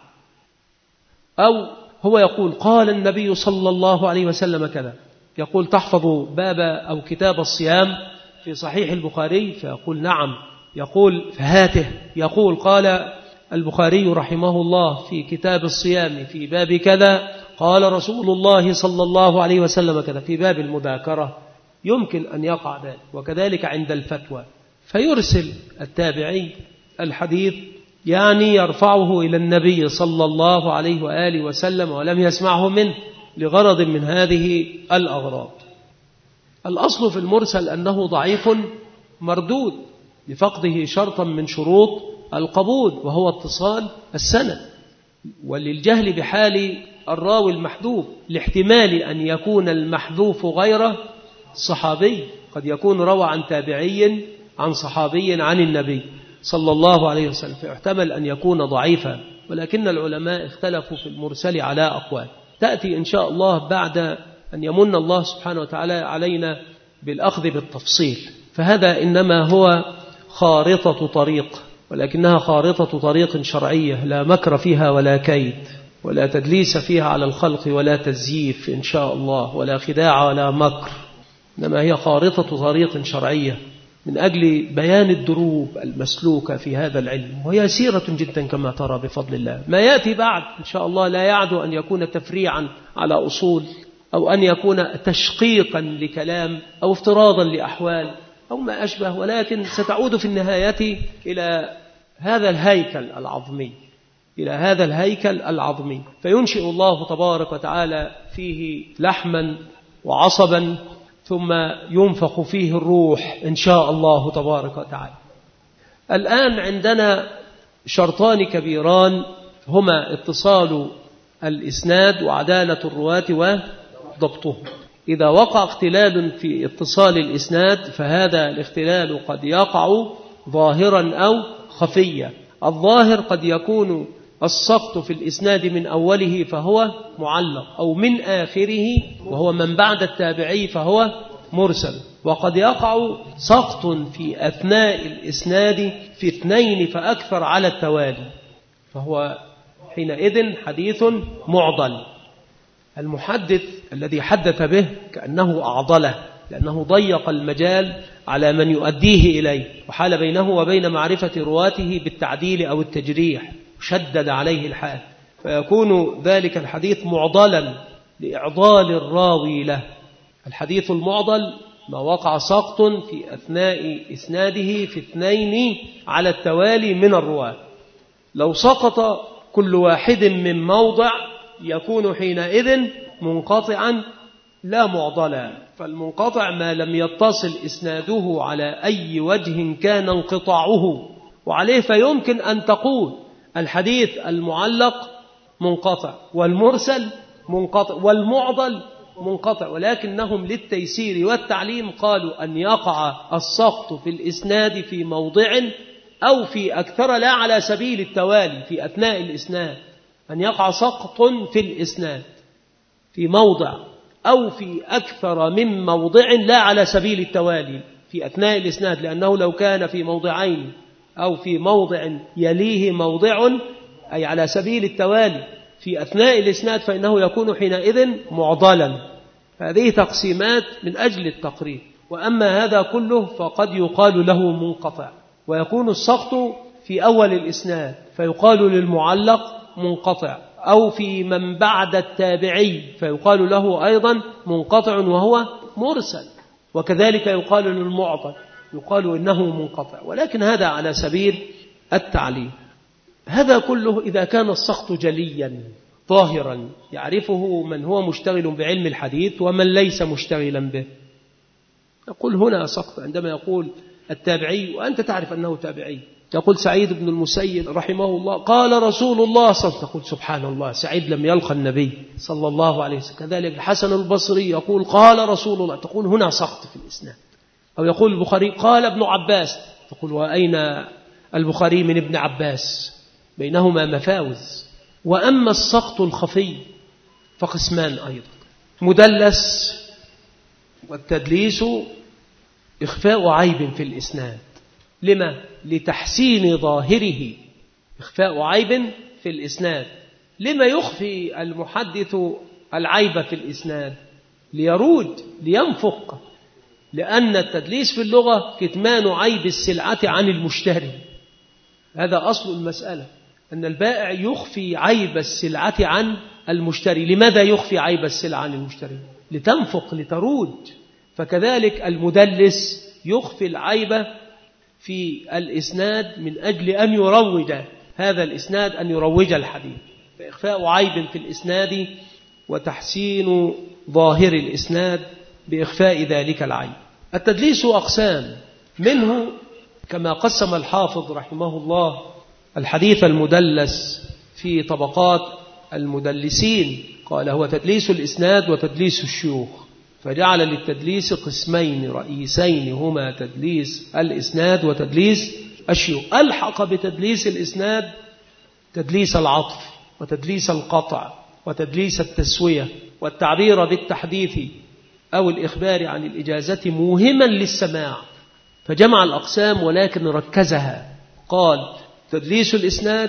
أو هو يقول قال النبي صلى الله عليه وسلم كذا، يقول تحفظ باب أو كتاب الصيام في صحيح البخاري؟ فيقول نعم. يقول فهاته، يقول قال البخاري رحمه الله في كتاب الصيام في باب كذا قال رسول الله صلى الله عليه وسلم كذا في باب المذاكرة، يمكن أن يقع ذلك. وكذلك عند الفتوى، فيرسل التابعي الحديث يعني يرفعه إلى النبي صلى الله عليه وآله وسلم ولم يسمعه منه لغرض من هذه الأغراض. الأصل في المرسل أنه ضعيف مردود لفقده شرطا من شروط القبول، وهو اتصال السند، وللجهل بحال الراوي المحذوف، لاحتمال أن يكون المحذوف غير صحابي، قد يكون روى عن تابعي عن صحابي عن النبي صلى الله عليه وسلم، فيحتمل أن يكون ضعيفا. ولكن العلماء اختلفوا في المرسل على أقوال تأتي إن شاء الله بعد أن يمن الله سبحانه وتعالى علينا بالأخذ بالتفصيل. فهذا إنما هو خارطة طريق، ولكنها خارطة طريق شرعية لا مكر فيها ولا كيد ولا تدليس فيها على الخلق ولا تزييف إن شاء الله، ولا خداع ولا مكر، إنما هي خارطة طريق شرعية من أجل بيان الدروب المسلوكة في هذا العلم، وهي سيرة جدا كما ترى بفضل الله. ما يأتي بعد إن شاء الله لا يعدو أن يكون تفريعا على أصول، أو أن يكون تشقيقا لكلام، أو افتراضا لأحوال، أو ما أشبه، ولكن ستعود في النهاية إلى هذا الهيكل العظمي، إلى هذا الهيكل العظمي، فينشئ الله تبارك وتعالى فيه لحما وعصبا، ثم ينفخ فيه الروح إن شاء الله تبارك وتعالى. الآن عندنا شرطان كبيران، هما اتصال الإسناد وعدالة الرواة وضبطه. إذا وقع اختلال في اتصال الإسناد فهذا الاختلال قد يقع ظاهرا أو خفيا. الظاهر قد يكون السقط في الإسناد من أوله فهو معلق، أو من آخره وهو من بعد التابعي فهو مرسل. وقد يقع سقط في أثناء الإسناد في 2 فأكثر على التوالي، فهو حينئذ حديث معضل. المحدث الذي حدث به كأنه أعضله، لأنه ضيق المجال على من يؤديه إليه، وحال بينه وبين معرفة رواته بالتعديل أو التجريح، شدد عليه الحال، فيكون ذلك الحديث معضلا لإعضال الراوي له. الحديث المعضل ما وقع سقط في أثناء إسناده في 2 على التوالي من الرواة. لو سقط كل واحد من موضع يكون حينئذ منقطعا لا معضلا. فالمنقطع ما لم يتصل إسناده على أي وجه كان انقطاعه، وعليه فيمكن أن تقول الحديث المعلق منقطع، والمرسل منقطع، والمعضل منقطع، ولكنهم للتيسير والتعليم قالوا أن يقع السقط في الإسناد في موضع أو في أكثر، لا على سبيل التوالي في أثناء الإسناد، أن يقع سقط في الإسناد في موضع أو في أكثر من موضع لا على سبيل التوالي في أثناء الإسناد، لأنه لو كان في موضعين أو في موضع يليه موضع أي على سبيل التوالي في أثناء الإسناد فإنه يكون حينئذ معضلا. هذه تقسيمات من أجل التقريب. وأما هذا كله فقد يقال له منقطع، ويكون السقط في أول الإسناد فيقال للمعلق منقطع، أو في من بعد التابعي فيقال له أيضا منقطع وهو مرسل، وكذلك يقال للمعضل يقال إنه منقطع، ولكن هذا على سبيل التعليم. هذا كله إذا كان السقط جليا ظاهرا يعرفه من هو مشتغل بعلم الحديث ومن ليس مشتغلا به. يقول هنا سقط عندما يقول التابعي وأنت تعرف أنه تابعي، يقول سعيد بن المسيب رحمه الله قال رسول الله صلى الله عليه وسلم، تقول سبحان الله سعيد لم يلقى النبي صلى الله عليه وسلم. كذلك الحسن البصري يقول قال رسول الله، تقول هنا سقط في الإسناد. أو يقول البخاري قال ابن عباس، تقول وأين البخاري من ابن عباس، بينهما مفاوز. وأما السقط الخفي فقسمان أيضا: مدلس، والتدليس إخفاء عيب في الإسناد. لما؟ لتحسين ظاهره، إخفاء عيب في الإسناد. لما يخفي المحدث العيب في الإسناد؟ ليرود، لينفق، لأن التدليس في اللغة كتمان عيب السلعة عن المشتري. هذا أصل المسألة، أن البائع يخفي عيب السلعة عن المشتري. لماذا يخفي عيب السلعة عن المشتري؟ لتنفق، لترود. فكذلك المدلس يخفي العيب في الإسناد من أجل أن يروج هذا الإسناد، أن يروج الحديث. فإخفاء عيب في الإسناد وتحسين ظاهر الإسناد بإخفاء ذلك العيب. التدليس أقسام، منه كما قسم الحافظ رحمه الله الحديث المدلس في طبقات المدلسين، قال هو تدليس الإسناد وتدليس الشيوخ، فجعل للتدليس قسمين رئيسين هما تدليس الإسناد وتدليس الشيوخ. ألحق بتدليس الإسناد تدليس العطف وتدليس القطع وتدليس التسوية والتعبير بالتحديث أو الإخبار عن الإجازة موهما للسماع، فجمع الأقسام ولكن ركزها، قال تدليس الإسناد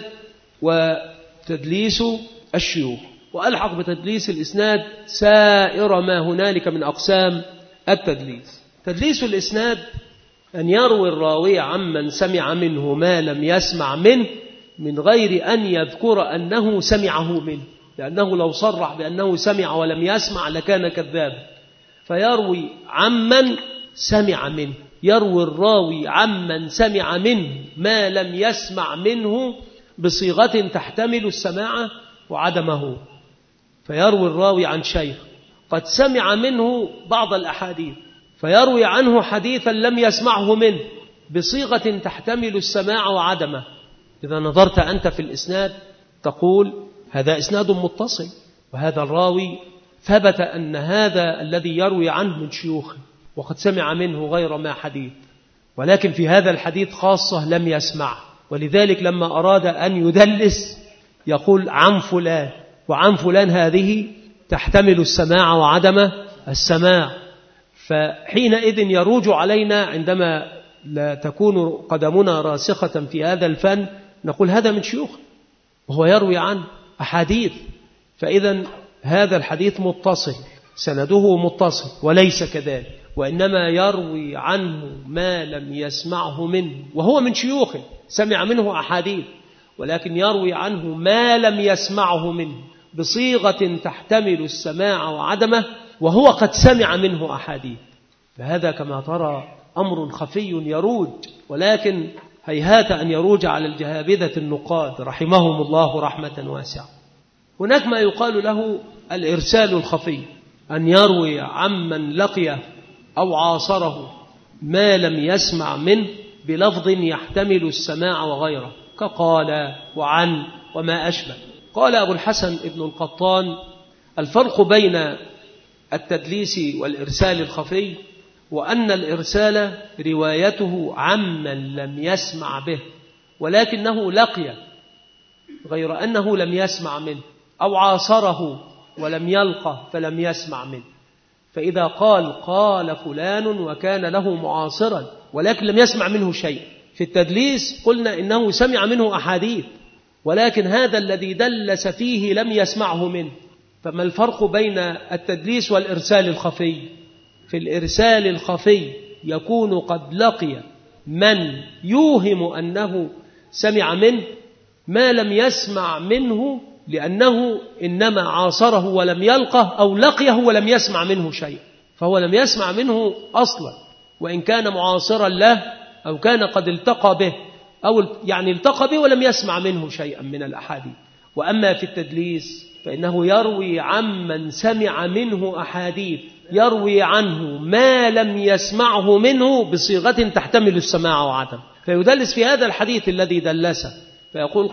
وتدليس الشيوخ، وألحق بتدليس الإسناد سائر ما هنالك من أقسام التدليس. تدليس الإسناد أن يروي الراوي عمن سمع منه ما لم يسمع منه من غير أن يذكر أنه سمعه منه، لأنه لو صرح بأنه سمع ولم يسمع لكان كذابا. فيروي عمن سمع منه، يروي الراوي عمن سمع منه ما لم يسمع منه بصيغة تحتمل السماع وعدمه. فيروي الراوي عن شيخ قد سمع منه بعض الأحاديث، فيروي عنه حديثا لم يسمعه منه بصيغة تحتمل السماع وعدمه. إذا نظرت أنت في الإسناد تقول هذا إسناد متصل، وهذا الراوي ثبت أن هذا الذي يروي عنه من شيوخه وقد سمع منه غير ما حديث، ولكن في هذا الحديث خاصة لم يسمع. ولذلك لما أراد أن يدلس يقول عن فلان، وعن فلان هذه تحتمل السماع وعدم السماع. فحينئذ يروج علينا عندما لا تكون قدمنا راسخة في هذا الفن نقول هذا من شيوخ وهو يروي عن أحاديث، فإذا هذا الحديث متصل سنده متصل، وليس كذلك، وإنما يروي عنه ما لم يسمعه منه وهو من شيوخه سمع منه أحاديث، ولكن يروي عنه ما لم يسمعه منه بصيغة تحتمل السماع وعدمه وهو قد سمع منه أحاديث. فهذا كما ترى أمر خفي يروج، ولكن هيهات أن يروج على الجهابذة النقاد رحمهم الله رحمة واسعة. هناك ما يقال له الإرسال الخفي، أن يروي عمن لقيه أو عاصره ما لم يسمع منه بلفظ يحتمل السماع وغيره، كقال وعن وما أشبه. قال أبو الحسن ابن القطان: الفرق بين التدليس والإرسال الخفي وأن الإرسال روايته عمن لم يسمع به ولكنه لقي غير أنه لم يسمع منه، أو عاصره ولم يلقى فلم يسمع منه. فإذا قال فلان وكان له معاصرا ولكن لم يسمع منه شيء، في التدليس قلنا إنه سمع منه أحاديث ولكن هذا الذي دلس فيه لم يسمعه منه. فما الفرق بين التدليس والإرسال الخفي؟ في الإرسال الخفي يكون قد لقي من يوهم أنه سمع منه ما لم يسمع منه لأنه إنما عاصره ولم يلقه، أو لقيه ولم يسمع منه شيء، فهو لم يسمع منه أصلا وإن كان معاصرا له أو كان قد التقى به، أو يعني التقى به ولم يسمع منه شيئا من الأحاديث. وأما في التدليس فإنه يروي عمن سمع منه أحاديث، يروي عنه ما لم يسمعه منه بصيغة تحتمل السماع وعدم، فيدلس في هذا الحديث الذي دلسه فيقول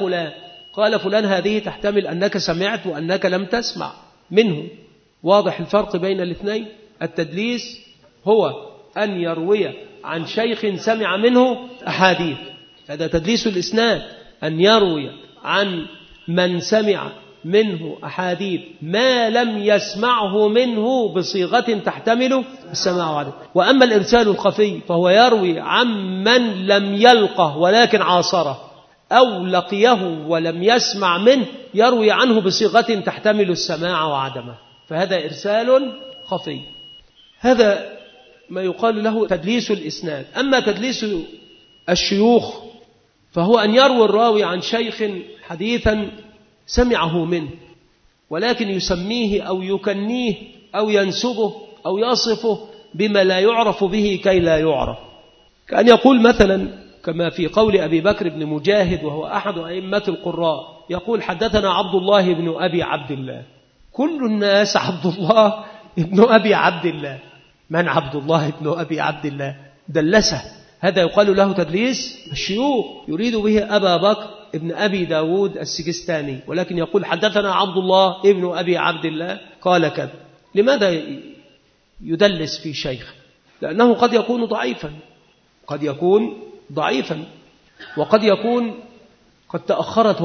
قال فلان هذه تحتمل أنك سمعت وأنك لم تسمع منه. واضح الفرق بين الاثنين؟ التدليس هو أن يروي عن شيخ سمع منه أحاديث هذا تدليس الإسناد، أن يروي عن من سمع منه أحاديث ما لم يسمعه منه بصيغة تحتمل السماع وعدم. وأما الإرسال الخفي فهو يروي عن من لم يلقه ولكن عاصره، أو لقيه ولم يسمع منه يروي عنه بصيغة تحتمل السماع وعدمه، فهذا إرسال خفي. هذا ما يقال له تدليس الإسناد. أما تدليس الشيوخ فهو أن يروي الراوي عن شيخ حديثا سمعه منه ولكن يسميه أو يكنيه أو ينسبه أو يصفه بما لا يعرف به كي لا يعرف، كأن يقول مثلا كما في قول أبي بكر بن مجاهد وهو أحد أئمة القراء، يقول حدثنا عبد الله بن أبي عبد الله. كل الناس عبد الله بن أبي عبد الله، من عبد الله بن أبي عبد الله؟ دلسه. هذا يقال له تدليس الشيوخ، يريد به أبا بكر ابن أبي داود السجستاني، ولكن يقول حدثنا عبد الله ابن أبي عبد الله قال كذا. لماذا يدلس في شيخ؟ لأنه قد يكون ضعيفا، قد يكون ضعيفا، وقد يكون قد تأخرت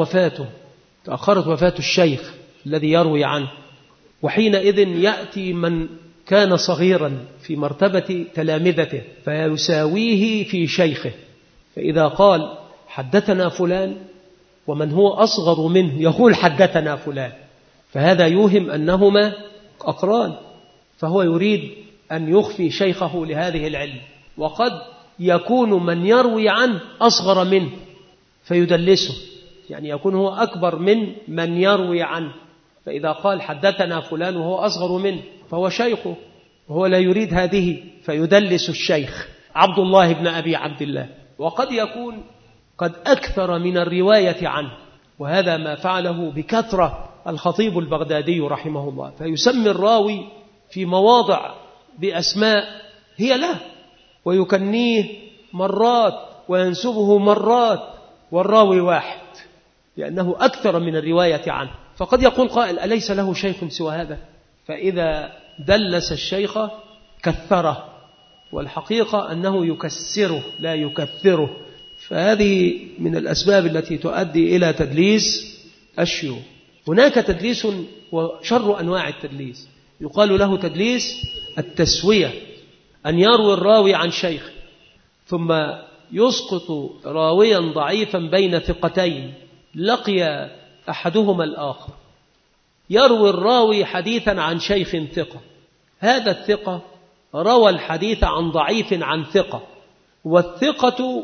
وفاة الشيخ الذي يروي عنه، وحينئذ يأتي من كان صغيرا في مرتبة تلامذته فيساويه في شيخه، فإذا قال حدثنا فلان ومن هو أصغر منه يقول حدثنا فلان، فهذا يوهم أنهما أقران، فهو يريد أن يخفي شيخه لهذه العلم. وقد يكون من يروي عنه أصغر منه فيدلسه، يعني يكون هو أكبر من يروي عنه، فإذا قال حدثنا فلان وهو أصغر منه فهو شيخه، وهو لا يريد هذه فيدلس الشيخ عبد الله بن أبي عبد الله. وقد يكون قد أكثر من الرواية عنه، وهذا ما فعله بكثرة الخطيب البغدادي رحمه الله، فيسمي الراوي في مواضع بأسماء هي له ويكنيه مرات وينسبه مرات والراوي واحد لأنه أكثر من الرواية عنه. فقد يقول قائل أليس له شيخ سوى هذا؟ فإذا دلس الشيخ كثره، والحقيقة أنه يكسره لا يكثره، فهذه من الأسباب التي تؤدي إلى تدليس الشيوخ. هناك تدليس وشر أنواع التدليس يقال له تدليس التسوية، أن يروي الراوي عن شيخ ثم يسقط راويا ضعيفا بين ثقتين لقي أحدهما الآخر، يروي الراوي حديثا عن شيخ ثقة، هذا الثقة روى الحديث عن ضعيف عن ثقة، والثقة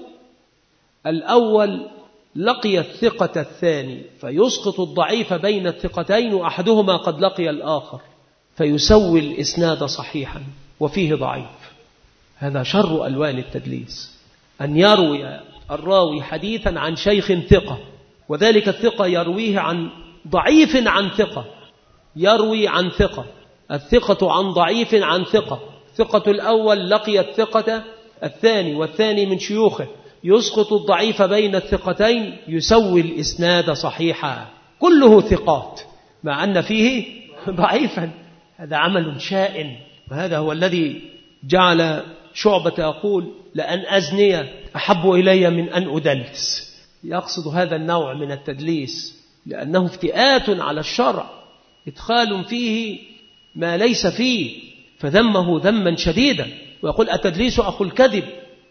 الأول لقي الثقة الثاني فيسقط الضعيف بين الثقتين وأحدهما قد لقي الآخر فيسوي الإسناد صحيحا وفيه ضعيف. هذا شر ألوان التدليس، أن يروي الراوي حديثا عن شيخ ثقة وذلك الثقة يرويه عن ضعيف عن ثقة، يروي عن ثقة، الثقة عن ضعيف عن ثقة، ثقة الأول لقي الثقة الثاني والثاني من شيوخه، يسقط الضعيف بين الثقتين يسوي الإسناد صحيحا، كله ثقات مع أن فيه ضعيفا. هذا عمل شائن، وهذا هو الذي جعل شعبة يقول لأن أزني أحب إلي من أن أدلس، يقصد هذا النوع من التدليس لأنه افتئات على الشرع، إدخال فيه ما ليس فيه، فذمه ذما شديدا، ويقول التدليس أخو الكذب،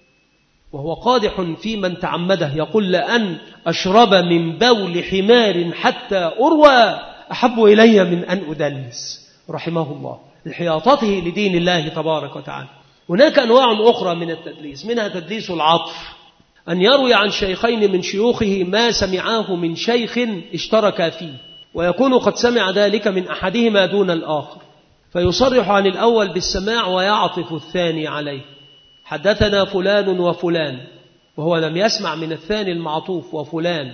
وهو قادح في من تعمده، يقول لأن أشرب من بول حمار حتى أروى أحب إلي من أن أدلس، رحمه الله لحياطته لدين الله تبارك وتعالى. هناك أنواع أخرى من التدليس، منها تدليس العطف، أن يروي عن شيخين من شيوخه ما سمعاه من شيخ اشترك فيه، ويكون قد سمع ذلك من أحدهما دون الآخر، فيصرح عن الأول بالسماع ويعطف الثاني عليه، حدثنا فلان وفلان، وهو لم يسمع من الثاني المعطوف وفلان.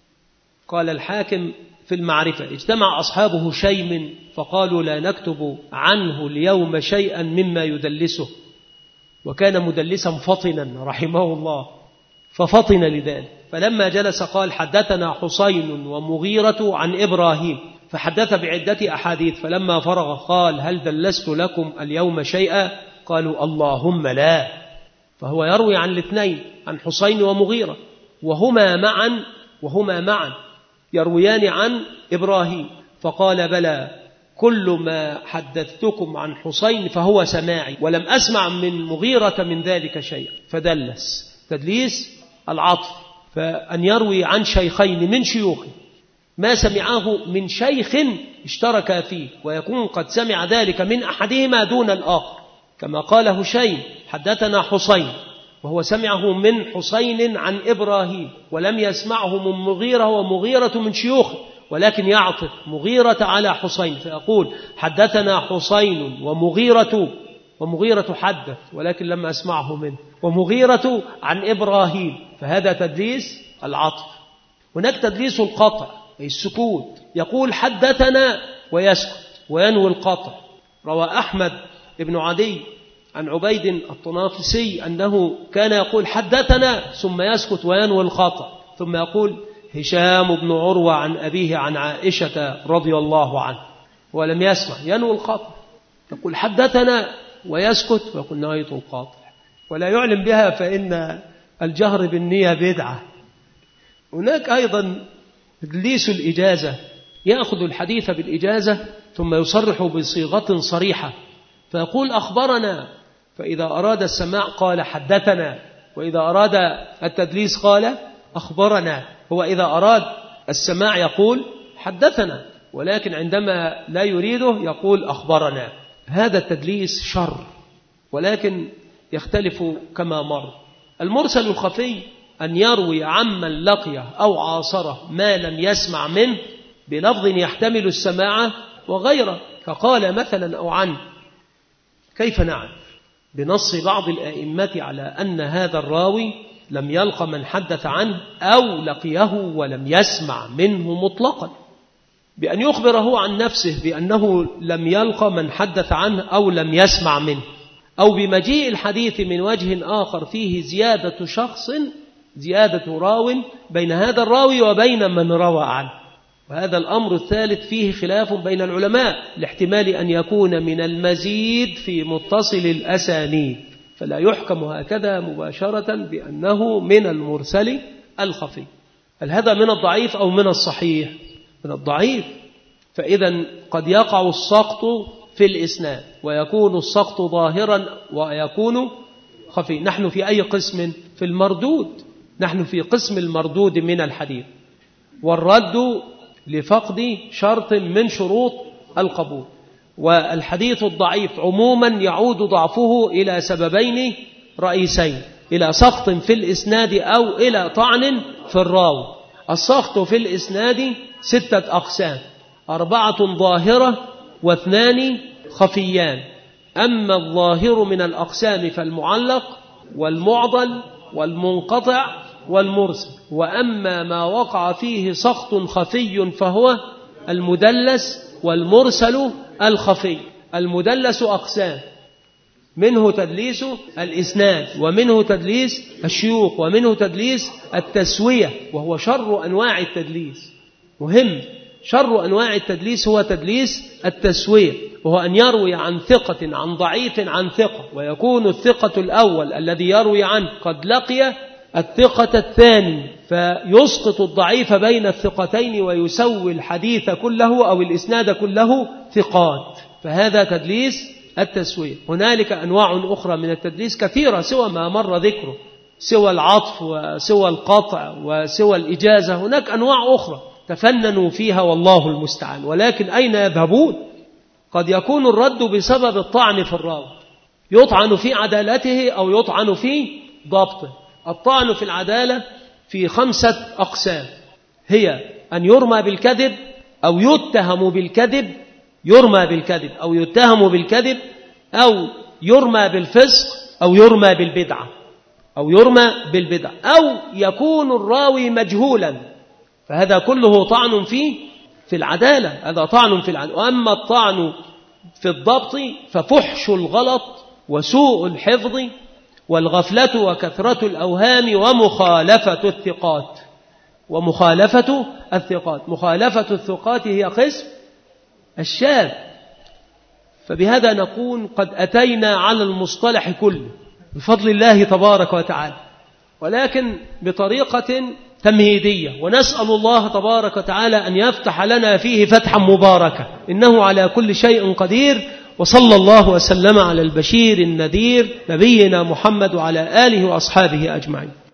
قال الحاكم في المعرفة اجتمع أصحاب هشيم فقالوا لا نكتب عنه اليوم شيئا مما يدلسه، وكان مدلسا فطنا رحمه الله ففطن لذلك، فلما جلس قال حدثنا حسين ومغيرة عن إبراهيم، فحدث بعدة أحاديث، فلما فرغ قال هل دلست لكم اليوم شيئا؟ قالوا اللهم لا، فهو يروي عن الاثنين عن حسين ومغيرة، وهما معا يرويان عن إبراهيم. فقال بلى، كل ما حدثتكم عن حسين فهو سماعي، ولم أسمع من مغيرة من ذلك شيء. فدلس، تدليس العطف، فأن يروي عن شيخين من شيوخه ما سمعه من شيخ اشترك فيه، ويكون قد سمع ذلك من أحدهما دون الآخر، كما قال هشيم حدثنا حسين، وهو سمعه من حسين عن إبراهيم، ولم يسمعه من مغيرة ومغيرة من شيوخه، ولكن يعطف مغيرة على حسين فيقول حدثنا حسين ومغيرة حدث، ولكن لم أسمعه منه، ومغيرة عن إبراهيم. فهذا تدليس العطف. هناك تدليس القطع أي السكوت، يقول حدثنا ويسكت وينوي القطع. روى أحمد بن عدي عن عبيد الطنافسي أنه كان يقول حدثنا ثم يسكت وينوي القطع، ثم يقول هشام بن عروة عن أبيه عن عائشة رضي الله عنه، ولم يسمع، ينوي القطع. يقول حدثنا ويسكت ويقول نويت القطع، ولا يعلم بها، فإن الجهر بالنية بدعة. هناك أيضا تدليس الإجازة، يأخذ الحديث بالإجازة ثم يصرح بصيغة صريحة، فيقول أخبرنا، فإذا أراد السماع قال حدثنا، وإذا أراد التدليس قال أخبرنا. هو إذا أراد السماع يقول حدثنا، ولكن عندما لا يريده يقول أخبرنا. هذا التدليس شر، ولكن يختلف كما مر. المرسل الخفي أن يروي عمن لقيه أو عاصره ما لم يسمع منه بلفظ يحتمل السماع وغيره، فقال مثلا أو عنه. كيف نعرف؟ بنص بعض الأئمة على أن هذا الراوي لم يلق من حدث عنه أو لقيه ولم يسمع منه مطلقا، بأن يخبره عن نفسه بأنه لم يلق من حدث عنه أو لم يسمع منه، أو بمجيء الحديث من وجه آخر فيه زيادة راو بين هذا الراوي وبين من روى عنه. وهذا الأمر الثالث فيه خلاف بين العلماء، لاحتمال أن يكون من المزيد في متصل الأسانيد، فلا يحكم هكذا مباشرة بأنه من المرسل الخفي. هل هذا من الضعيف أو من الصحيح؟ من الضعيف. فإذا قد يقع السقط في الإسناد، ويكون السقط ظاهرا ويكون خفي. نحن في أي قسم؟ في المردود. نحن في قسم المردود من الحديث، والرد لفقد شرط من شروط القبول. والحديث الضعيف عموما يعود ضعفه إلى سببين رئيسين: إلى سقط في الإسناد أو إلى طعن في الراوي. السقط في الإسناد 6 أقسام: 4 ظاهرة و2 خفيان. أما الظاهر من الأقسام فالمعلق والمعضل والمنقطع والمرسل. وأما ما وقع فيه سقط خفي فهو المدلس والمرسل الخفي. المدلس أقسام: منه تدليس الإسناد، ومنه تدليس الشيوخ، ومنه تدليس التسوية، وهو شر أنواع التدليس. مهم، شر أنواع التدليس هو تدليس التسوية، وهو أن يروي عن ثقة عن ضعيف عن ثقة، ويكون الثقة الأول الذي يروي عنه قد لقي الثقة الثاني، فيسقط الضعيف بين الثقتين ويسوي الحديث كله أو الإسناد كله ثقات. فهذا تدليس التسوية. هنالك أنواع أخرى من التدليس كثيرة سوى ما مر ذكره، سوى العطف وسوى القطع وسوى الإجازة. هناك أنواع أخرى تفننوا فيها والله المستعان، ولكن أين يذهبون؟ قد يكون الرد بسبب الطعن في الراوي، يطعن في عدالته أو يطعن في ضبطه. الطعن في العدالة في 5 أقسام: هي أن يرمى بالكذب أو يتهم بالكذب، يرمى بالكذب أو يتهم بالكذب، أو يرمى بالفسق، أو يرمى بالبدعة، أو يكون الراوي مجهولا، فهذا كله طعن في العدالة. هذا طعن في العدالة. وأما الطعن في الضبط ففحش الغلط وسوء الحفظ والغفلة وكثرة الأوهام ومخالفة الثقات. مخالفة الثقات هي قسم الشاذ. فبهذا نكون قد أتينا على المصطلح كله بفضل الله تبارك وتعالى. ولكن بطريقة تمهيدية، ونسأل الله تبارك وتعالى أن يفتح لنا فيه فتحا مباركا، إنه على كل شيء قدير. وصلى الله وسلم على البشير النذير نبينا محمد وعلى آله وأصحابه أجمعين.